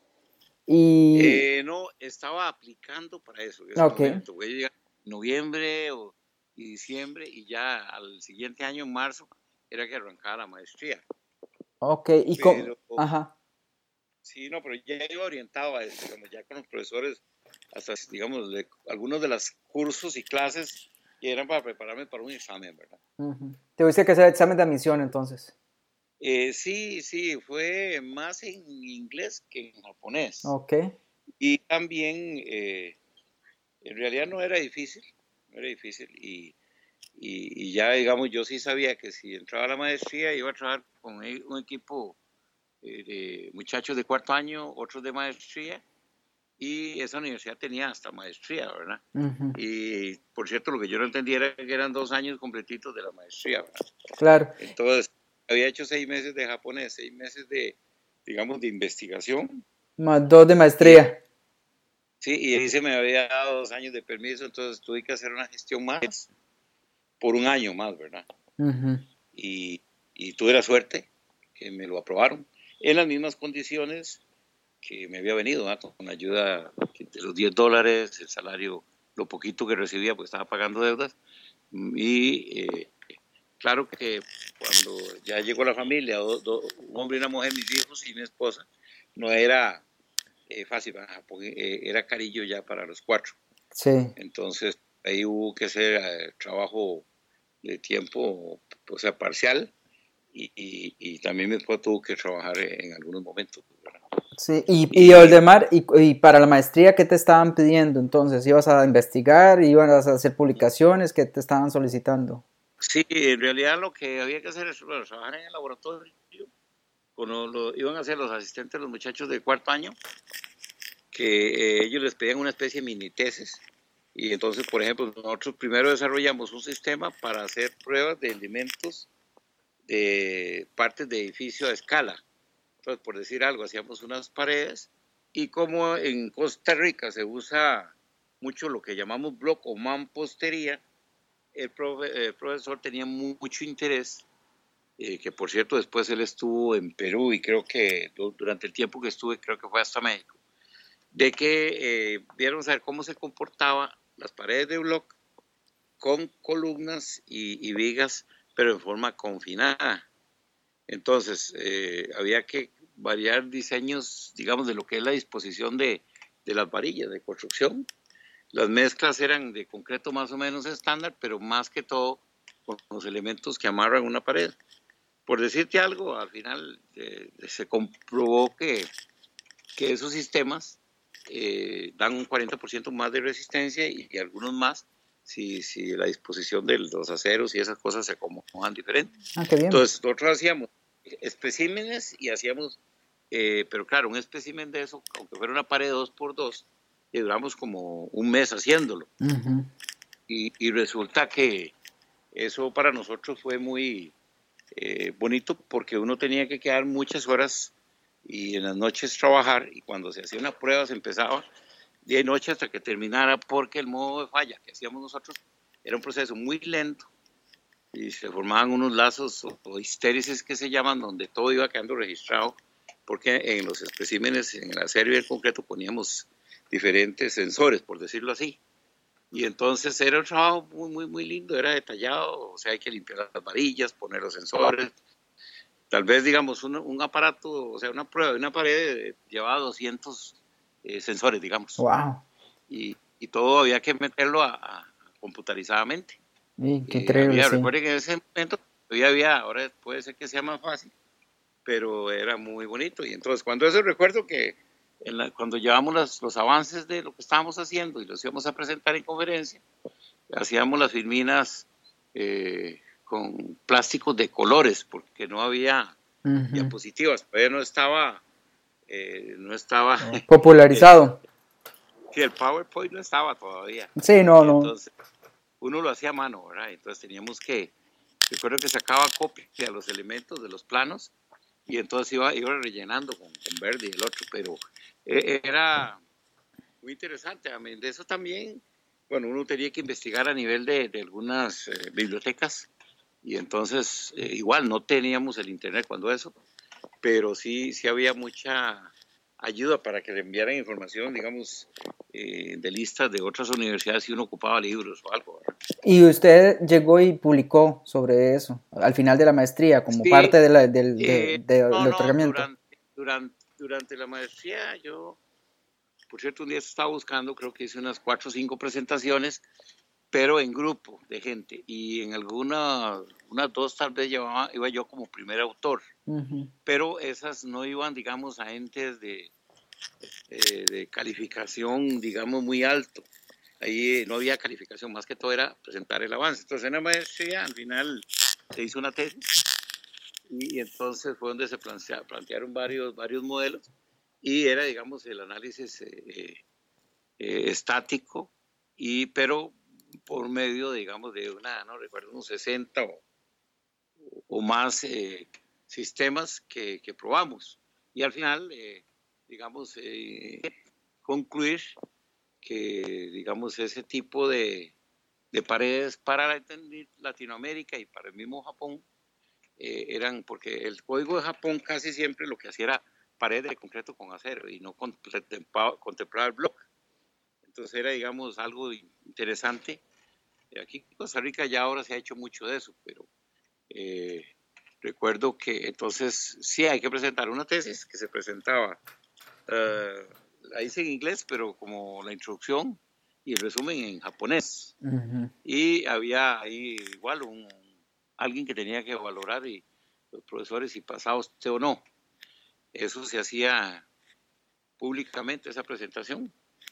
Speaker 1: y...
Speaker 2: Eh, no, estaba aplicando para eso en ese okay. momento. Voy a llegar en noviembre o, y diciembre y ya al siguiente año, en marzo, era que arrancaba la maestría.
Speaker 1: Ok, y cómo... Ajá.
Speaker 2: Sí, no, pero ya iba orientado a eso, digamos, ya con los profesores, hasta, digamos, de, algunos de los cursos y clases que eran para prepararme para un examen, ¿verdad?
Speaker 1: Uh-huh. ¿Tuviste que hacer examen de admisión entonces?
Speaker 2: Eh, sí, sí, fue más en inglés que en japonés.
Speaker 1: Ok.
Speaker 2: Y también, eh, en realidad no era difícil, no era difícil, y, y, y ya, digamos, yo sí sabía que si entraba a la maestría iba a trabajar con un equipo eh, de muchachos de cuarto año, otros de maestría, y esa universidad tenía hasta maestría, ¿verdad?
Speaker 1: Uh-huh.
Speaker 2: Y por cierto, lo que yo no entendía era que eran dos años completitos de la maestría, ¿verdad?
Speaker 1: Claro.
Speaker 2: Entonces, había hecho seis meses de japonés, seis meses de, digamos, de investigación.
Speaker 1: Más dos de maestría.
Speaker 2: Y, sí, y ahí se me había dado dos años de permiso, entonces tuve que hacer una gestión más por un año más, ¿verdad?
Speaker 1: Uh-huh.
Speaker 2: Y, y tuve la suerte que me lo aprobaron en las mismas condiciones que me había venido, ¿verdad? Con la ayuda de los diez dólares, el salario, lo poquito que recibía, pues estaba pagando deudas. Y eh, claro que cuando ya llegó la familia, do, do, un hombre y una mujer, mis hijos y mi esposa, no era eh, fácil, porque eh, era carillo ya para los cuatro.
Speaker 1: Sí.
Speaker 2: Entonces ahí hubo que hacer eh, trabajo de tiempo, o sea, parcial, y, y, y también mi esposa tuvo que trabajar en algunos momentos, ¿verdad?
Speaker 1: Sí, y, y
Speaker 2: Y,
Speaker 1: Oldemar, y, y para la maestría, ¿qué te estaban pidiendo? Entonces, ¿ibas a investigar? ¿Ibas a hacer publicaciones? ¿Qué te estaban solicitando?
Speaker 2: sí, en realidad lo que había que hacer es bueno, trabajar en el laboratorio. Cuando lo iban a hacer los asistentes, los muchachos de cuarto año, que eh, ellos les pedían una especie de mini tesis. Y entonces, por ejemplo, nosotros primero desarrollamos un sistema para hacer pruebas de elementos de partes de edificio a escala. Entonces, por decir algo, hacíamos unas paredes y como en Costa Rica se usa mucho lo que llamamos block o mampostería, el, profe, el profesor tenía mucho interés, eh, que por cierto después él estuvo en Perú y creo que durante el tiempo que estuve, creo que fue hasta México, de que eh, vieron saber cómo se comportaban las paredes de block con columnas y, y vigas, pero en forma confinada. Entonces, eh, había que variar diseños, digamos, de lo que es la disposición de, de las varillas de construcción. Las mezclas eran de concreto más o menos estándar, pero más que todo con los elementos que amarran una pared. Por decirte algo, al final eh, se comprobó que, que esos sistemas eh, dan un cuarenta por ciento más de resistencia y, y algunos más si, si la disposición de los aceros y esas cosas se acomodan diferente.
Speaker 1: Ah, qué bien.
Speaker 2: Entonces, nosotros hacíamos especímenes y hacíamos, eh, pero claro, un espécimen de eso, aunque fuera una pared dos por dos, y duramos como un mes haciéndolo.
Speaker 1: Uh-huh.
Speaker 2: Y, y resulta que eso para nosotros fue muy eh, bonito porque uno tenía que quedar muchas horas y en las noches trabajar, y cuando se hacía una prueba se empezaba día y noche hasta que terminara, porque el modo de falla que hacíamos nosotros era un proceso muy lento y se formaban unos lazos o, o histerices que se llaman, donde todo iba quedando registrado, porque en los especímenes, en el acero y el concreto, poníamos diferentes sensores, por decirlo así. Y entonces era un trabajo muy, muy, muy lindo, era detallado, o sea, hay que limpiar las varillas, poner los sensores. Tal vez, digamos, un, un aparato, o sea, una prueba de una pared llevaba doscientos eh, sensores, digamos.
Speaker 1: Wow.
Speaker 2: Y, y todo había que meterlo a, a computarizadamente.
Speaker 1: Sí, qué
Speaker 2: Eh,
Speaker 1: increíble,
Speaker 2: había,
Speaker 1: sí.
Speaker 2: recuerden que en ese momento todavía había, ahora puede ser que sea más fácil, pero era muy bonito. Y entonces, cuando eso recuerdo que en la, cuando llevamos las, los avances de lo que estábamos haciendo y los íbamos a presentar en conferencia, hacíamos las filminas eh, con plásticos de colores, porque no había
Speaker 1: Uh-huh.
Speaker 2: diapositivas, todavía no estaba, eh, no estaba,
Speaker 1: Oh,
Speaker 2: el,
Speaker 1: popularizado.
Speaker 2: sí, el PowerPoint no estaba todavía.
Speaker 1: Sí, no,
Speaker 2: Y
Speaker 1: no.
Speaker 2: entonces uno lo hacía a mano, ¿verdad? Entonces teníamos que, recuerdo que sacaba copia de los elementos de los planos y entonces iba, iba rellenando con, con verde y el otro, pero eh, era muy interesante. A mí, de eso también, bueno, uno tenía que investigar a nivel de, de algunas eh, bibliotecas y entonces eh, igual no teníamos el internet cuando eso, pero sí, sí había mucha ayuda para que le enviaran información, digamos, eh, de listas de otras universidades si uno ocupaba libros o algo, ¿verdad?
Speaker 1: Y usted llegó y publicó sobre eso al final de la maestría, como
Speaker 2: Sí,
Speaker 1: parte de la, del, de,
Speaker 2: eh,
Speaker 1: de,
Speaker 2: no,
Speaker 1: del
Speaker 2: no,
Speaker 1: otorgamiento.
Speaker 2: durante, durante, durante la maestría yo, por cierto, un día estaba buscando, creo que hice unas cuatro o cinco presentaciones, pero en grupo de gente, y en algunas, unas dos tal vez llevaba, iba yo como primer autor,
Speaker 1: Uh-huh.
Speaker 2: pero esas no iban, digamos, a entes de, eh, de calificación, digamos, muy alto. ahí no había calificación, más que todo era presentar el avance. Entonces en la maestría al final se hizo una tesis y, y entonces fue donde se plantea, plantearon varios, varios modelos y era, digamos, el análisis eh, eh, estático, y, pero por medio, digamos, de una, no recuerdo, unos sesenta o, o más eh, sistemas que, que probamos. Y al final, eh, digamos, eh, concluir que, digamos, ese tipo de, de paredes para Latinoamérica y para el mismo Japón eh, eran, porque el código de Japón casi siempre lo que hacía era paredes de concreto con acero y no contemplaba, contemplaba el bloque. Entonces era, digamos, algo interesante. Aquí en Costa Rica ya ahora se ha hecho mucho de eso, pero eh, recuerdo que entonces sí hay que presentar una tesis que se presentaba, uh, la hice en inglés, pero como la introducción y el resumen en japonés. Uh-huh. Y había ahí igual un, alguien que tenía que valorar y los profesores si pasaba usted o no. Eso se hacía públicamente, esa presentación.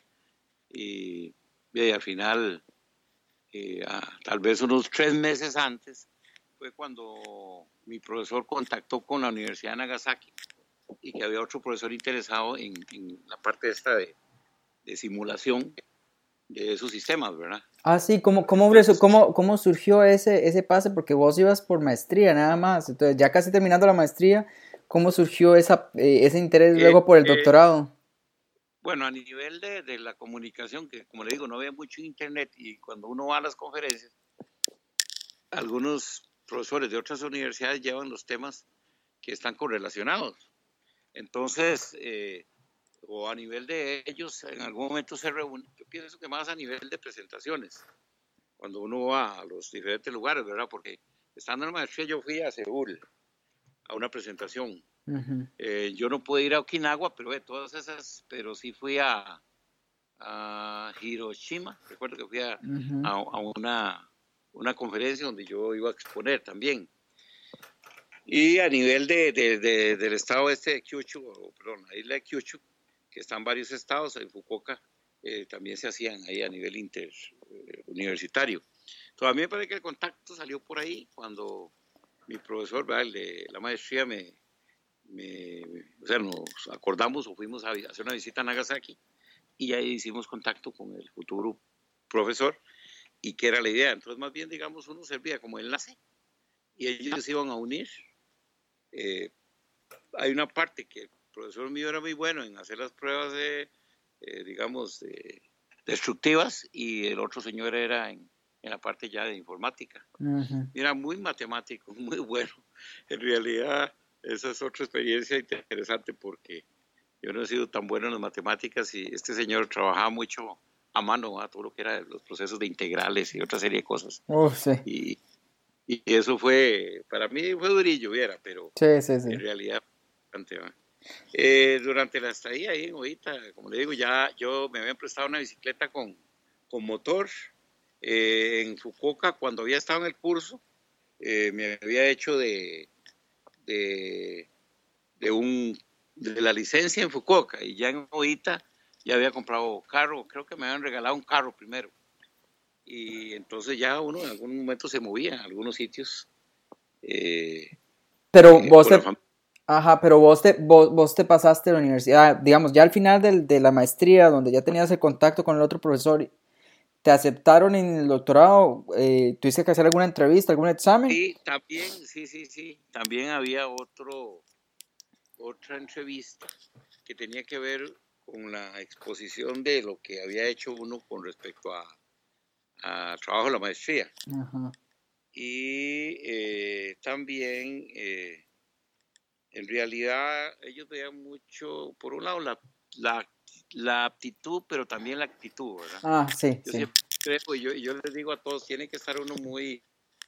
Speaker 2: Y, y al final, eh, a, tal vez unos tres meses antes, fue cuando mi profesor contactó con la Universidad de Nagasaki y que había otro profesor interesado en, en la parte esta de, de simulación de esos sistemas, ¿verdad?
Speaker 1: Ah, sí, ¿cómo, cómo, cómo, cómo surgió ese, ese pase? Porque vos ibas por maestría nada más, entonces ya casi terminando la maestría, ¿cómo surgió esa, eh, ese interés luego eh, por el doctorado?
Speaker 2: Eh, bueno, a nivel de, de la comunicación, que como le digo, no había mucho internet, y cuando uno va a las conferencias, algunos profesores de otras universidades llevan los temas que están correlacionados. Entonces, eh, o a nivel de ellos, en algún momento se reúnen. Yo pienso que más a nivel de presentaciones, cuando uno va a los diferentes lugares, ¿verdad? Porque estando en la maestría yo fui a Seúl a una presentación. Uh-huh. Eh, yo no pude ir a Okinawa, pero eh, todas esas, pero sí fui a, a Hiroshima. Recuerdo que fui a, uh-huh. a, a una, una conferencia donde yo iba a exponer también. Y a nivel de, de, de, del estado este de Kyushu, o, perdón, la isla de Kyushu, que están varios estados, en Fukuoka, eh, también se hacían ahí a nivel interuniversitario. Eh, Entonces, a mí me parece que el contacto salió por ahí cuando mi profesor, ¿verdad? El de la maestría, me, me, o sea, nos acordamos o fuimos a hacer una visita a Nagasaki y ahí hicimos contacto con el futuro profesor, y que era la idea. Entonces, más bien, digamos, uno servía como enlace y ellos se iban a unir. Eh, hay una parte que el profesor mío era muy bueno en hacer las pruebas de, eh, digamos, de, destructivas, y el otro señor era en, en la parte ya de informática. Uh-huh. Era muy matemático, muy bueno. En realidad, esa es otra experiencia interesante, porque yo no he sido tan bueno en las matemáticas y este señor trabajaba mucho a mano, a todo lo que era los procesos de integrales y otra serie de cosas.
Speaker 1: Oh, sí.
Speaker 2: Y, y eso fue, para mí fue durillo, viera, pero
Speaker 1: sí, sí, sí.
Speaker 2: en realidad, eh, durante la estadía ahí en Oita, como le digo, ya yo me habían prestado una bicicleta con, con motor. Eh, en Fukuoka, cuando había estado en el curso, eh, me había hecho de, de, de, un, de la licencia en Fukuoka, y ya en Oita ya había comprado carro, creo que me habían regalado un carro primero. Y entonces ya uno en algún momento se movía a algunos sitios. Eh,
Speaker 1: pero eh, vos te, ajá, pero vos te, vos, vos te pasaste a la universidad, digamos, ya al final del, de la maestría, donde ya tenías el contacto con el otro profesor, ¿te aceptaron en el doctorado? Eh, ¿Tuviste que hacer alguna entrevista, algún examen?
Speaker 2: Sí, también, sí, sí, sí. También había otro, otra entrevista que tenía que ver con la exposición de lo que había hecho uno con respecto a a trabajo de la maestría. Uh-huh. Y eh, también, eh, en realidad, ellos veían mucho, por un lado, la, la, la aptitud, pero también la actitud, ¿verdad?
Speaker 1: Ah, sí,
Speaker 2: yo
Speaker 1: sí.
Speaker 2: siempre creo, y yo, yo les digo a todos, tiene que estar uno muy...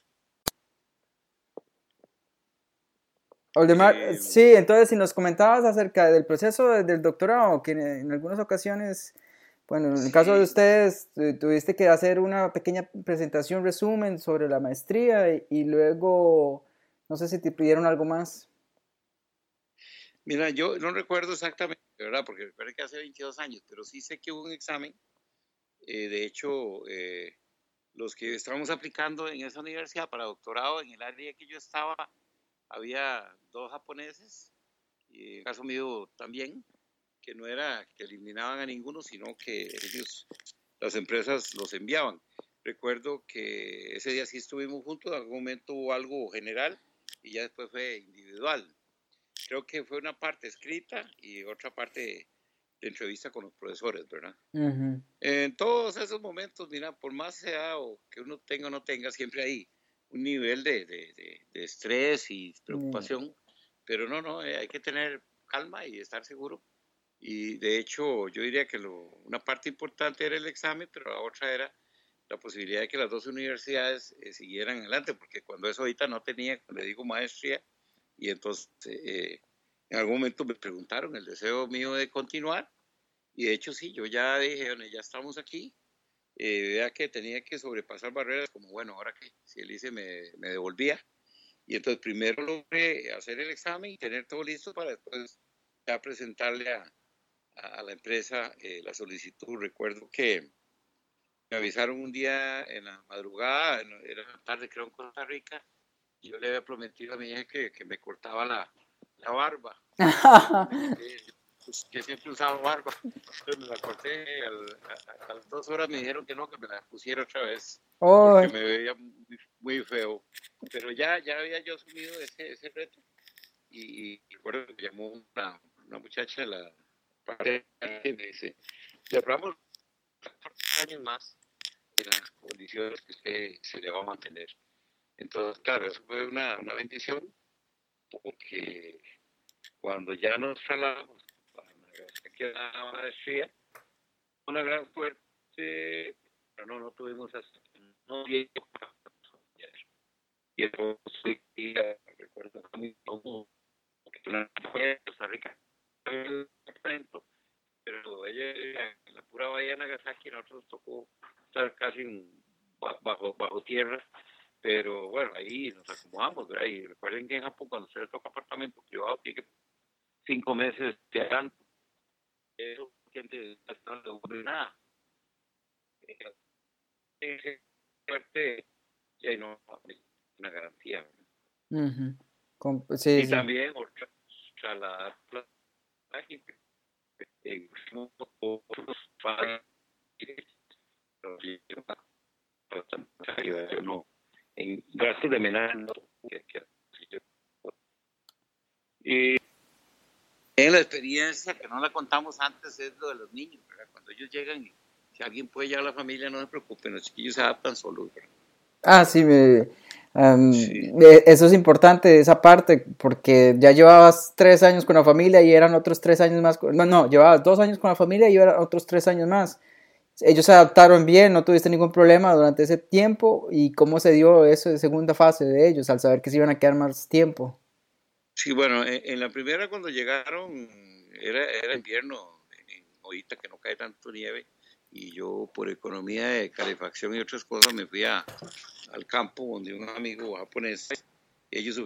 Speaker 1: Oldemar, eh, sí, entonces si nos comentabas acerca del proceso del doctorado, que en, en algunas ocasiones... Bueno, en el sí. caso de ustedes, tuviste que hacer una pequeña presentación, resumen sobre la maestría y, y luego, no sé si te pidieron algo más.
Speaker 2: Mira, yo no recuerdo exactamente, ¿verdad? Porque recuerdo que hace veintidós años, pero sí sé que hubo un examen Eh, de hecho, eh, los que estábamos aplicando en esa universidad para doctorado, en el área que yo estaba, había dos japoneses, y en el caso mío también, que no era que eliminaban a ninguno, sino que ellos, las empresas los enviaban. Recuerdo que ese día sí estuvimos juntos, en algún momento hubo algo general y ya después fue individual. Creo que fue una parte escrita y otra parte de entrevista con los profesores, ¿verdad?
Speaker 1: Ujú.
Speaker 2: En todos esos momentos, mira, por más sea o que uno tenga o no tenga, siempre hay un nivel de, de, de, de estrés y
Speaker 1: Mm.
Speaker 2: preocupación, pero no, no, eh, hay que tener calma y estar seguro. Y de hecho, yo diría que lo, una parte importante era el examen, pero la otra era la posibilidad de que las dos universidades eh, siguieran adelante, porque cuando eso ahorita no tenía, le digo, maestría, y entonces eh, en algún momento me preguntaron el deseo mío de continuar, y de hecho sí, yo ya dije, bueno, ya estamos aquí, eh, vea que tenía que sobrepasar barreras, como bueno, ahora que si el I C E me, me devolvía, y entonces primero logré hacer el examen y tener todo listo para después ya presentarle a, a la empresa eh, la solicitud. Recuerdo que me avisaron un día en la madrugada, era tarde creo en Costa Rica, y yo le había prometido a mi hija que, que me cortaba la, la barba. Pues, que siempre usaba barba, entonces me la corté, al, a, a, las dos horas me dijeron que no, que me la pusiera otra vez,
Speaker 1: Oh,
Speaker 2: porque me veía muy, muy feo, pero ya, ya había yo asumido ese, ese reto, y, y recuerdo que me llamó una, una muchacha de la parte y me dice, le hablamos años más de las condiciones que usted se le va a mantener. Entonces, claro, eso fue una, una bendición, porque cuando ya nos trasladamos aquí a la maestría, una gran suerte, pero no, no tuvimos hasta no bien, y entonces recuerdo muy poco, porque una fue en Costa Rica, pero ella en la pura bahía de Nagasaki, a nosotros tocó estar casi en, bajo, bajo tierra, pero bueno, ahí nos acomodamos, ¿verdad? Y recuerden que en Japón cuando se toca apartamento privado tiene que cinco meses de adelanto, eso gente no le ocurre nada. Ese fuerte ya no una garantía, ¿verdad?
Speaker 1: ujú. Com- sí,
Speaker 2: Y
Speaker 1: sí.
Speaker 2: también otra trasladar plástico, eh, otros padres, no, en gastos de menaje, no, que, que, y en la experiencia que no la contamos antes es lo de los niños, ¿verdad? Cuando ellos llegan, y si alguien puede llevar a la familia, no se preocupen, los chiquillos se adaptan solos, ¿verdad?
Speaker 1: Ah, sí, me- am,
Speaker 2: Sí,
Speaker 1: e- eso es importante, esa parte, porque ya llevabas tres años con la familia y eran otros tres años más. con- No, no, llevabas dos años con la familia y eran otros tres años más. Ellos se adaptaron bien, no tuviste ningún problema durante ese tiempo. ¿Y cómo se dio eso de segunda fase de ellos al saber que se iban a quedar más tiempo?
Speaker 2: sí, bueno, en, en la primera cuando llegaron era, era invierno, en ahorita que no cae tanto nieve, y yo por economía de calefacción y otras cosas me fui a, al campo donde un amigo japonés, ellos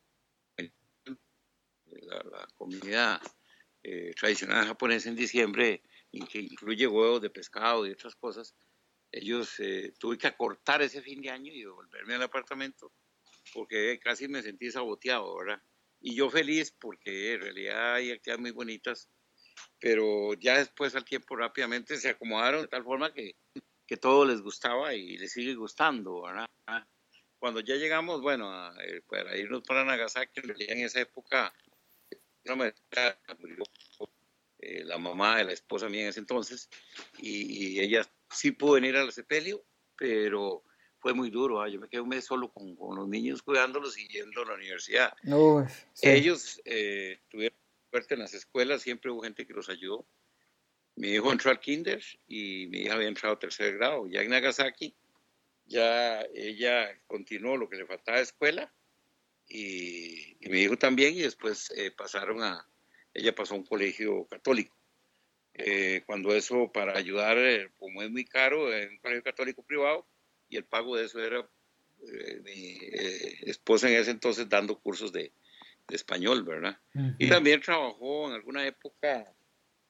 Speaker 2: la, la comida eh, tradicional japonesa en diciembre, que incluye huevos de pescado y otras cosas, ellos eh, tuve que acortar ese fin de año y devolverme al apartamento porque casi me sentí saboteado, ¿verdad? Y yo feliz porque en realidad hay actividades muy bonitas, pero ya después al tiempo rápidamente se acomodaron de tal forma que, que todo les gustaba y les sigue gustando, ¿verdad? Cuando ya llegamos, bueno, a, eh, para irnos para Nagasaki, en realidad en esa época no me murió eh, la mamá de la esposa mía en ese entonces, y, y ella sí pudo venir al sepelio, pero fue muy duro. ¿eh? Yo me quedé un mes solo con, con, los niños cuidándolos y yendo a la universidad.
Speaker 1: Uy, sí.
Speaker 2: Ellos eh, tuvieron suerte en las escuelas, siempre hubo gente que los ayudó. Mi hijo entró al kinder y mi hija había entrado a tercer grado. Ya en Nagasaki, ya ella continuó lo que le faltaba de escuela y, y mi hijo también, y después eh, pasaron a, ella pasó a un colegio católico. Eh, cuando eso para ayudar, eh, como es muy caro, en un colegio católico privado, y el pago de eso era eh, mi eh, esposa en ese entonces dando cursos de, de español, ¿verdad? Y
Speaker 1: Ujú.
Speaker 2: también trabajó en alguna época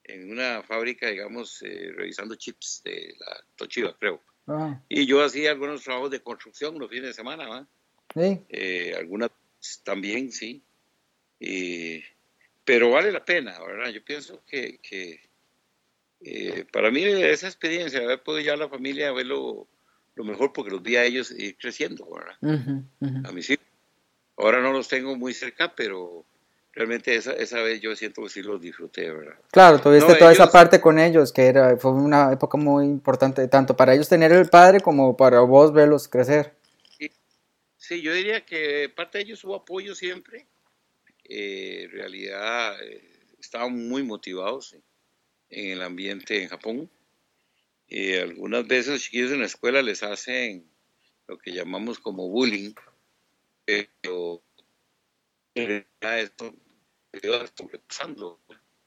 Speaker 2: en una fábrica, digamos, eh, revisando chips de la Toshiba, creo.
Speaker 1: Ah,
Speaker 2: Y yo hacía algunos trabajos de construcción los fines de semana, ¿va?
Speaker 1: sí,
Speaker 2: Eh, algunas también, sí. Eh, pero vale la pena, ¿verdad? Yo pienso que, que eh, para mí esa experiencia, haber podido llevar a la familia a ver lo, lo mejor, porque los vi a ellos ir creciendo, ¿verdad?
Speaker 1: ujú, ujú.
Speaker 2: A mis hijos. Ahora no los tengo muy cerca, pero realmente esa, esa vez yo siento que sí los disfruté, ¿verdad?
Speaker 1: Claro, tuviste
Speaker 2: No,
Speaker 1: toda esa
Speaker 2: ellos,
Speaker 1: parte con ellos, que era, fue una época muy importante, tanto para ellos tener el padre como para vos verlos crecer.
Speaker 2: sí, sí, yo diría que parte de ellos hubo apoyo siempre. Eh, en realidad eh, estaban muy motivados en, en el ambiente en Japón. Eh, algunas veces los chiquillos en la escuela les hacen lo que llamamos como bullying, pero en realidad esto está sobrepasando.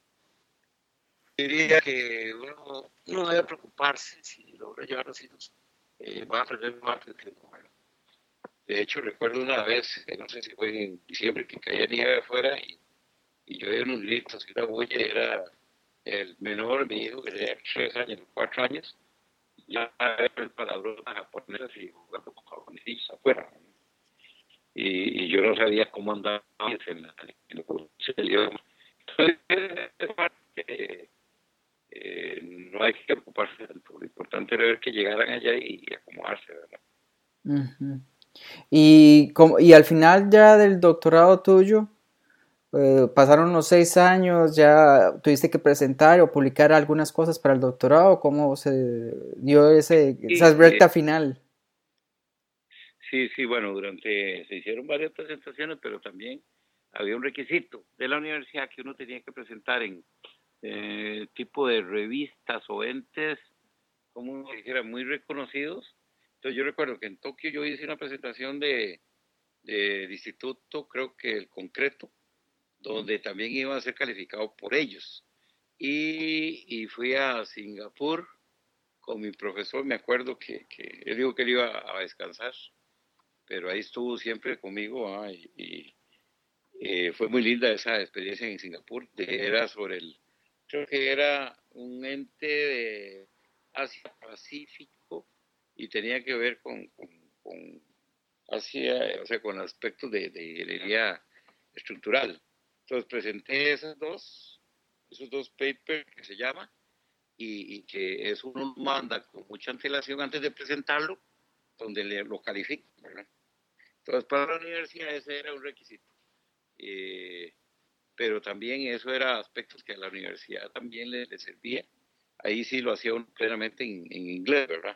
Speaker 2: Diría que uno, uno debe preocuparse si logra llevar a los hijos, eh, va a aprender más de que no. De hecho, recuerdo una vez, eh, no sé si fue en diciembre, que caía nieve afuera y, y yo oía unos gritos y una bulla, era el menor, mi hijo, que tenía tres años, cuatro años, ya era el palabras japonesas y jugando con japoneses afuera. Y, y yo no sabía cómo andaba en, la, en el idioma. Entonces, es parte, eh, eh, no hay que preocuparse tanto. Lo importante era ver que llegaran allá y, y acomodarse, ¿verdad?
Speaker 1: Ujú. Y, como, y al final ya del doctorado tuyo, eh, pasaron los seis años, ya tuviste que presentar o publicar algunas cosas para el doctorado, ¿cómo se dio ese, esa
Speaker 2: Sí,
Speaker 1: recta
Speaker 2: eh,
Speaker 1: final?
Speaker 2: sí, sí, bueno, durante, se hicieron varias presentaciones, pero también había un requisito de la universidad que uno tenía que presentar en eh, tipo de revistas o entes, como uno dijera, muy reconocidos. Entonces yo recuerdo que en Tokio yo hice una presentación de, de, de instituto, creo que el concreto, donde también iba a ser calificado por ellos. Y, y fui a Singapur con mi profesor, me acuerdo que, que él dijo que él iba a descansar, pero ahí estuvo siempre conmigo, ah, y, y eh, fue muy linda esa experiencia en Singapur. De, era sobre el, creo que era un ente de Asia Pacífico y tenía que ver con, con, con Asia, o sea, con aspectos de, de ingeniería estructural. Entonces presenté esos dos, esos dos papers que se llama y, y que eso uno manda con mucha antelación antes de presentarlo, donde le, lo califica, ¿verdad? Entonces para la universidad ese era un requisito. Eh, pero también eso era aspectos que a la universidad también le, le servía. Ahí sí lo hacía uno plenamente en, en inglés, ¿verdad?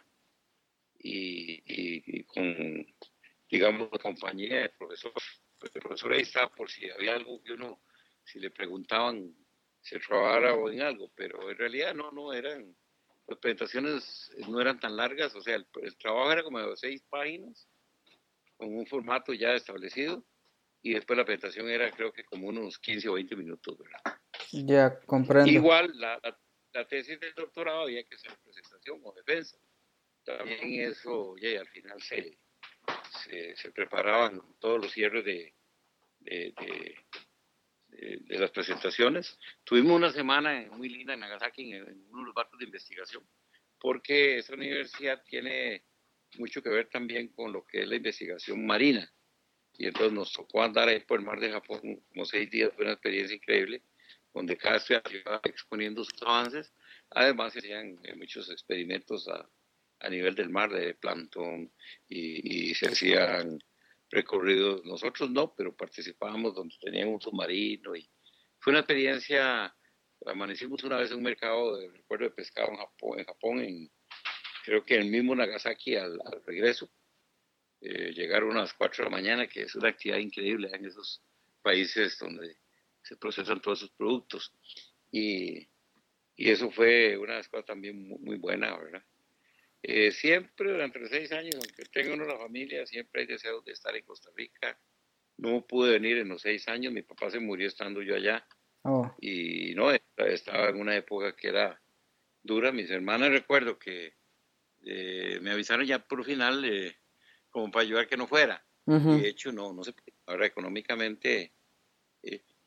Speaker 2: Y, y, y con, digamos, compañía de profesor. El profesor ahí está por si había algo que uno, si le preguntaban, se trabara o en algo, pero en realidad no, no eran, las presentaciones no eran tan largas, o sea, el, el trabajo era como de seis páginas, con un formato ya establecido, y después la presentación era creo que como unos quince o veinte minutos, ¿verdad?
Speaker 1: Ya comprendo.
Speaker 2: Igual la, la, la tesis del doctorado había que ser presentación o defensa. También eso, ya, al final se, se, se preparaban todos los cierres de, de, de, de, de las presentaciones. Tuvimos una semana muy linda en Nagasaki, en, en uno de los barcos de investigación, porque esa universidad tiene mucho que ver también con lo que es la investigación marina. Y entonces nos tocó andar ahí por el mar de Japón como seis días, fue una experiencia increíble, donde cada estudiante iba exponiendo sus avances. Además, se hacían eh, muchos experimentos a, a nivel del mar de plancton y, y se hacían recorridos, nosotros no, pero participábamos donde teníamos un submarino y fue una experiencia. Amanecimos una vez en un mercado de recuerdo de pescado en Japón, en, Japón, en creo que en el mismo Nagasaki al, al regreso. Eh, llegar a unas cuatro de la mañana, que es una actividad increíble en esos países donde se procesan todos esos productos. Y, y eso fue una de las cosas también muy, muy buena, ¿verdad? Eh, siempre durante los seis años, aunque tengo uno la familia, siempre hay deseos de estar en Costa Rica. No pude venir en los seis años, mi papá se murió estando yo allá
Speaker 1: Oh,
Speaker 2: y no, estaba en una época que era dura. Mis hermanas recuerdo que eh, me avisaron ya por final eh, como para ayudar que no fuera. Y
Speaker 1: ujú.
Speaker 2: de hecho no, no se puede. Ahora económicamente, eh,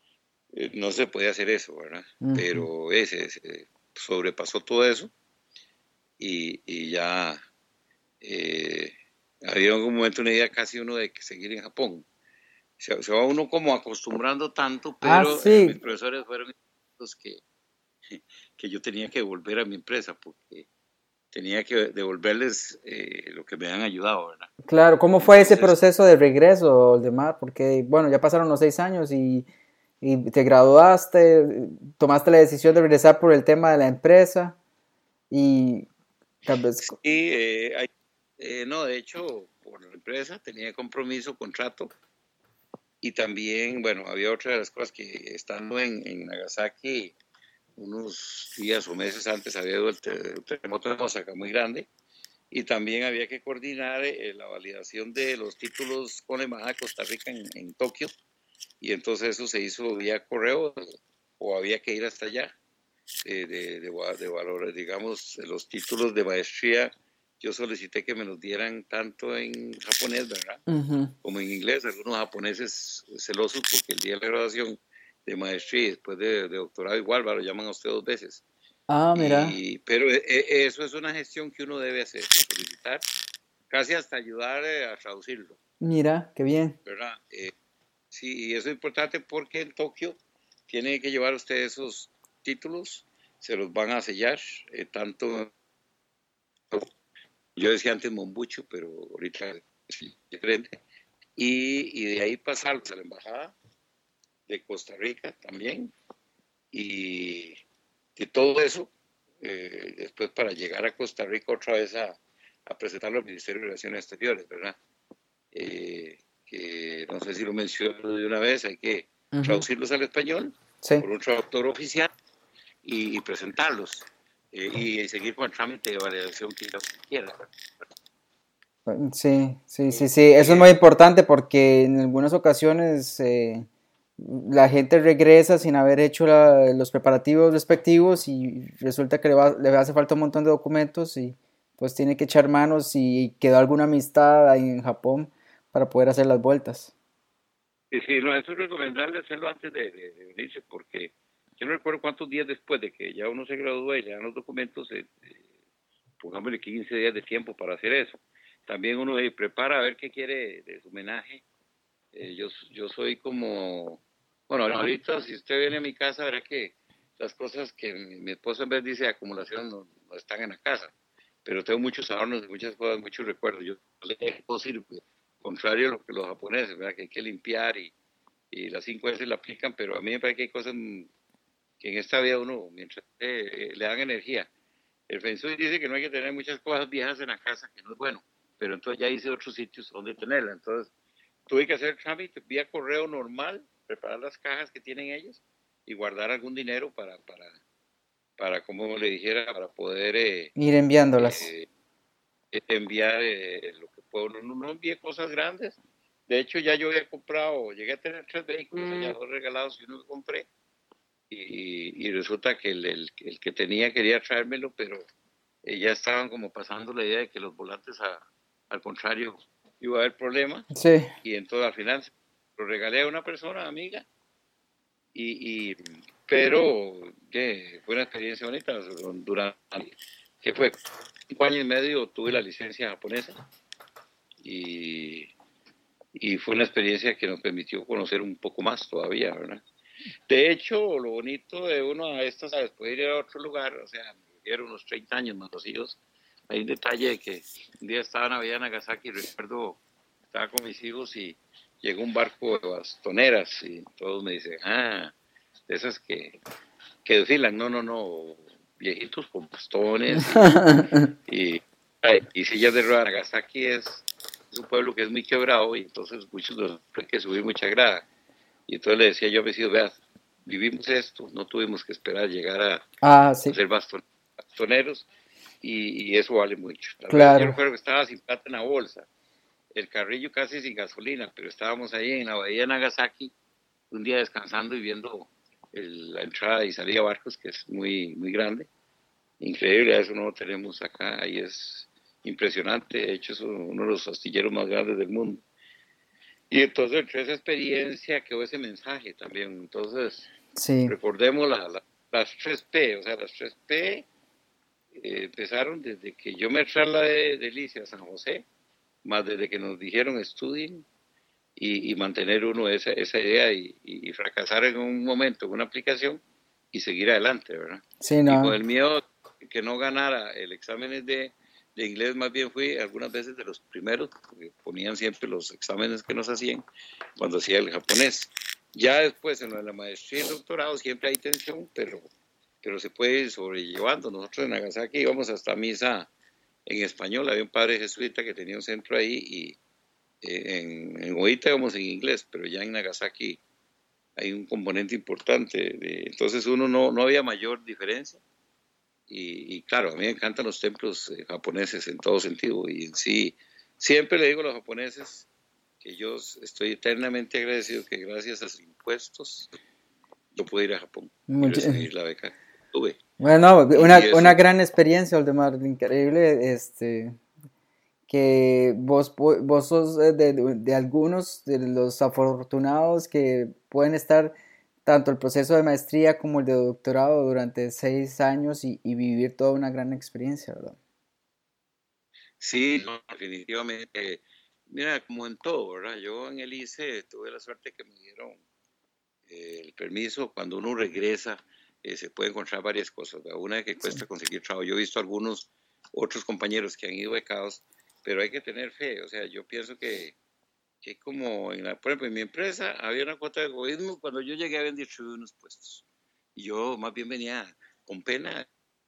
Speaker 2: eh, no se podía hacer eso, ¿verdad?
Speaker 1: Ujú.
Speaker 2: Pero ese, se sobrepasó todo eso y, y ya eh, había en algún momento una idea casi uno de que seguir en Japón. Se, se va uno como acostumbrando tanto,
Speaker 1: Ah,
Speaker 2: pero eh, mis
Speaker 1: sí,
Speaker 2: profesores fueron los que, que yo tenía que devolver a mi empresa porque tenía que devolverles eh, lo que me han ayudado, ¿verdad?
Speaker 1: claro. ¿Cómo fue ese
Speaker 2: Entonces,
Speaker 1: proceso de regreso, Oldemar? Porque, bueno, ya pasaron los seis años y, y te graduaste, tomaste la decisión de regresar por el tema de la empresa y tal vez...
Speaker 2: sí, eh, hay, eh, no, de hecho, por la empresa tenía compromiso, contrato, y también, bueno, había otra de las cosas que estando en, en Nagasaki, unos días o meses antes había habido el, te, el terremoto de Osaka muy grande, y también había que coordinar eh, la validación de los títulos con la Embajada de Costa Rica en, en Tokio, y entonces eso se hizo vía correo o había que ir hasta allá eh, de, de, de valores, digamos, los títulos de maestría. Yo solicité que me los dieran tanto en japonés, ¿verdad?
Speaker 1: Ujú.
Speaker 2: Como en inglés. Algunos japoneses celosos porque el día de la graduación de maestría y después de, de doctorado igual, ¿verdad? Lo llaman a usted dos veces.
Speaker 1: Ah, mira,
Speaker 2: Y, pero eh, eso es una gestión que uno debe hacer, solicitar, casi hasta ayudar eh, a traducirlo,
Speaker 1: mira, qué bien.
Speaker 2: ¿verdad? Eh, sí, y eso es importante porque en Tokio tiene que llevar usted esos títulos, se los van a sellar, eh, tanto, yo decía antes Mombucho, pero ahorita es diferente, y, y de ahí pasarlos a la embajada de Costa Rica también, y de todo eso, eh, después para llegar a Costa Rica otra vez a, a presentarlo al Ministerio de Relaciones Exteriores, ¿verdad? Eh, que no sé si lo menciono de una vez, hay que
Speaker 1: Ujú.
Speaker 2: traducirlos al español
Speaker 1: Sí,
Speaker 2: por un traductor oficial y, y presentarlos eh, y seguir con el trámite de validación que ellos quieran.
Speaker 1: sí, sí, sí, sí. Eso es
Speaker 2: Eh,
Speaker 1: muy importante porque en algunas ocasiones eh, la gente regresa sin haber hecho la- los preparativos respectivos y resulta que le, va- le hace falta un montón de documentos y pues tiene que echar manos y quedó alguna amistad ahí en Japón para poder hacer las vueltas.
Speaker 2: y sí, no, eso es recomendable hacerlo antes de, de, de venirse porque yo no recuerdo cuántos días después de que ya uno se gradúa y le dan los documentos, eh, eh, pongámosle quince días de tiempo para hacer eso. También uno eh, prepara a ver qué quiere de su homenaje. Eh, yo, yo soy como, bueno, ahorita si usted viene a mi casa verá que las cosas que mi, mi esposa en vez dice acumulación no, no están en la casa, pero tengo muchos adornos, muchas cosas, muchos recuerdos. Yo le puedo decir, contrario a lo que los japoneses, ¿verdad? Que hay que limpiar y, y las cinco veces la aplican, pero a mí me parece que hay cosas que en esta vida uno, mientras eh, le dan energía. El Feng Shui dice que no hay que tener muchas cosas viejas en la casa, que no es bueno, pero entonces ya hice otros sitios donde tenerla. Entonces tuve que hacer el trámite vía correo normal, preparar las cajas que tienen ellos y guardar algún dinero para, para, para como le dijera, para poder eh,
Speaker 1: Ir enviándolas.
Speaker 2: eh, enviar eh, lo que puedo. No, no envié cosas grandes. De hecho, ya yo había comprado, llegué a tener tres vehículos, allá dos regalados y uno que compré. Y, y resulta que el, el, el, que tenía quería traérmelo, pero eh, ya estaban como pasando la idea de que los volantes, a, al contrario, iba a haber problemas.
Speaker 1: Sí,
Speaker 2: Y entonces al final lo regalé a una persona amiga, y, y pero que fue una experiencia bonita. Durante, que fue cinco años y medio, tuve la licencia japonesa y, y fue una experiencia que nos permitió conocer un poco más todavía, ¿verdad? De hecho, lo bonito de uno a estas, ¿sabes? Puede ir a otro lugar, o sea, me refiero unos treinta años más los hijos. Hay un detalle de que un día estaba en Navidad en Nagasaki, recuerdo, estaba con mis hijos y llegó un barco de bastoneras y todos me dicen, ah, de esas que, que desfilan, no, no, no, viejitos con bastones y, y, ay, y sillas de ruedas. Nagasaki es, es un pueblo que es muy quebrado y entonces muchos de los hay que subir mucha grada. Y entonces le decía yo a mis hijos, vean, vivimos esto, no tuvimos que esperar llegar a,
Speaker 1: ah,
Speaker 2: a
Speaker 1: sí,
Speaker 2: ser baston, bastoneros y, y, eso vale mucho. Tal vez yo
Speaker 1: claro.
Speaker 2: recuerdo que estaba sin plata en la bolsa, el carrillo casi sin gasolina, pero estábamos ahí en la bahía de Nagasaki, un día descansando y viendo el, la entrada y salida de barcos, que es muy, muy grande. Increíble, eso no lo tenemos acá, ahí es impresionante, de hecho es uno de los astilleros más grandes del mundo. Y entonces entre esa experiencia quedó ese mensaje también. Entonces,
Speaker 1: Sí.
Speaker 2: Recordemos la, la- las tres P, o sea, las tres P eh, empezaron desde que yo me trasladé de Lice a San José, más desde que nos dijeron estudien y, y mantener uno esa, esa idea y, y fracasar en un momento en una aplicación y seguir adelante, ¿verdad?
Speaker 1: Sí,
Speaker 2: Y con
Speaker 1: no.
Speaker 2: el miedo que no ganara el examen de, de inglés, más bien fui algunas veces de los primeros, porque ponían siempre los exámenes que nos hacían cuando hacía el japonés. Ya después en la maestría y el doctorado siempre hay tensión, pero, pero se puede ir sobrellevando. Nosotros en Nagasaki íbamos hasta misa en español, había un padre jesuita que tenía un centro ahí y eh, en, en Oita íbamos en inglés, pero ya en Nagasaki hay un componente importante. De, entonces uno no, no había mayor diferencia. Y, y, claro, a mí me encantan los templos eh, japoneses en todo sentido. Y en sí, siempre le digo a los japoneses que yo estoy eternamente agradecido que gracias a sus impuestos yo pude ir a Japón y
Speaker 1: Mucho-
Speaker 2: recibir la beca que tuve.
Speaker 1: Bueno,
Speaker 2: Y
Speaker 1: una,
Speaker 2: eso,
Speaker 1: una gran experiencia, Oldemar, increíble, este, que vos, pu- vos sos de, de- de algunos de los afortunados que pueden estar tanto el proceso de maestría como el de doctorado durante seis años y, y vivir toda una gran experiencia, ¿verdad?
Speaker 2: sí, no, definitivamente. Mira, como en todo, ¿verdad? Yo en el I C E tuve la suerte que me dieron eh, el permiso. Cuando uno regresa, eh, se puede encontrar varias cosas, ¿verdad? Una que
Speaker 1: Sí.
Speaker 2: cuesta conseguir trabajo. Yo he visto algunos otros compañeros que han ido becados, pero hay que tener fe. O sea, yo pienso que, que como, en la, por ejemplo, en mi empresa había una cuota de egoísmo. Cuando yo llegué habían distribuido unos puestos. Y yo más bien venía con pena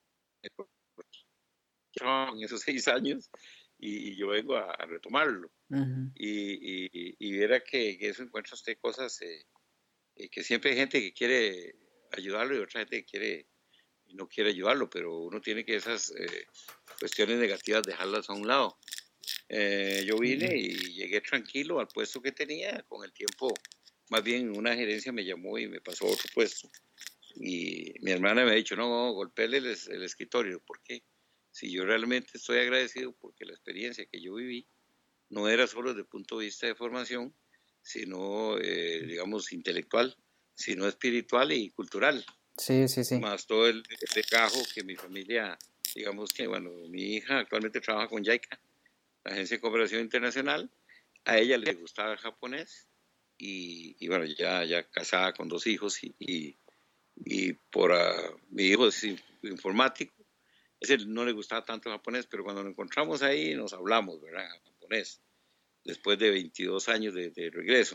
Speaker 2: en esos seis años y, y yo vengo a, a retomarlo.
Speaker 1: Ujú.
Speaker 2: Y, y, y viera que en eso encuentra usted cosas eh, eh, que siempre hay gente que quiere ayudarlo y otra gente que quiere y no quiere ayudarlo, pero uno tiene que esas eh, cuestiones negativas dejarlas a un lado. Eh, yo vine y llegué tranquilo al puesto que tenía. Con el tiempo, más bien una gerencia me llamó y me pasó a otro puesto. Y mi hermana me ha dicho, no, golpeale el, el escritorio. ¿Por qué? Si yo realmente estoy agradecido porque la experiencia que yo viví no era solo desde el punto de vista de formación, sino, eh, digamos, intelectual, sino espiritual y cultural,
Speaker 1: Sí, sí, sí.
Speaker 2: más todo el legajo que mi familia, digamos que, bueno, mi hija actualmente trabaja con JICA, la Agencia de Cooperación Internacional, a ella le gustaba el japonés y, y bueno, ya, ya casada con dos hijos y, y, y por uh, mi hijo es informático, ese no le gustaba tanto el japonés, pero cuando nos encontramos ahí nos hablamos, ¿verdad? Japonés, después de veintidós años de, de regreso.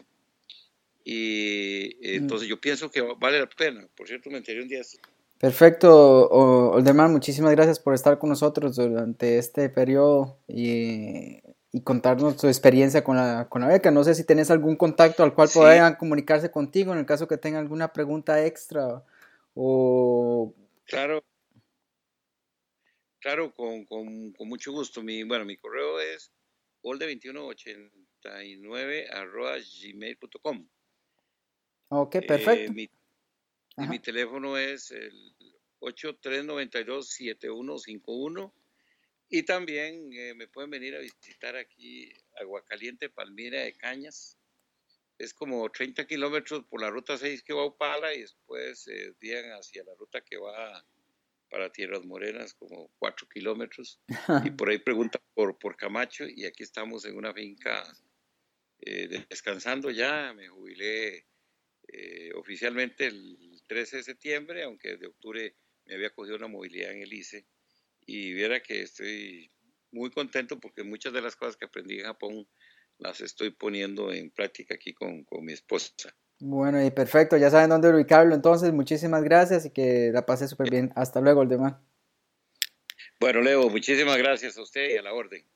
Speaker 2: Y eh,
Speaker 1: Mm.
Speaker 2: entonces yo pienso que vale la pena. Por cierto, me enteré un día.
Speaker 1: Perfecto, O- Oldemar, muchísimas gracias por estar con nosotros durante este periodo y, y contarnos tu experiencia con la, con la beca. No sé si tenés algún contacto al cual
Speaker 2: Sí,
Speaker 1: puedan comunicarse contigo en el caso que tengan alguna pregunta extra o...
Speaker 2: claro, claro, con, con, con mucho gusto. Mi, bueno, mi correo es olde veintiuno ochenta y nueve arroba gmail punto com.
Speaker 1: Ok,
Speaker 2: Eh,
Speaker 1: perfecto.
Speaker 2: mi, y mi
Speaker 1: Ajá.
Speaker 2: teléfono es el ocho tres nueve dos siete uno cinco uno. Y también eh, me pueden venir a visitar aquí Aguacaliente, Palmira de Cañas. Es como treinta kilómetros por la ruta seis que va a Upala y después eh, desvían hacia la ruta que va para Tierras Morenas, como cuatro kilómetros. Y por ahí preguntan por, por Camacho y aquí estamos en una finca eh, descansando ya. Me jubilé eh, oficialmente el trece de septiembre, aunque desde octubre me había cogido una movilidad en el I C E. Y viera que estoy muy contento porque muchas de las cosas que aprendí en Japón las estoy poniendo en práctica aquí con, con mi esposa.
Speaker 1: Bueno, y perfecto, ya saben dónde ubicarlo entonces. Muchísimas gracias y que la pase súper bien. Hasta luego, Oldemar.
Speaker 2: Bueno, Leo, muchísimas gracias a usted y a la orden.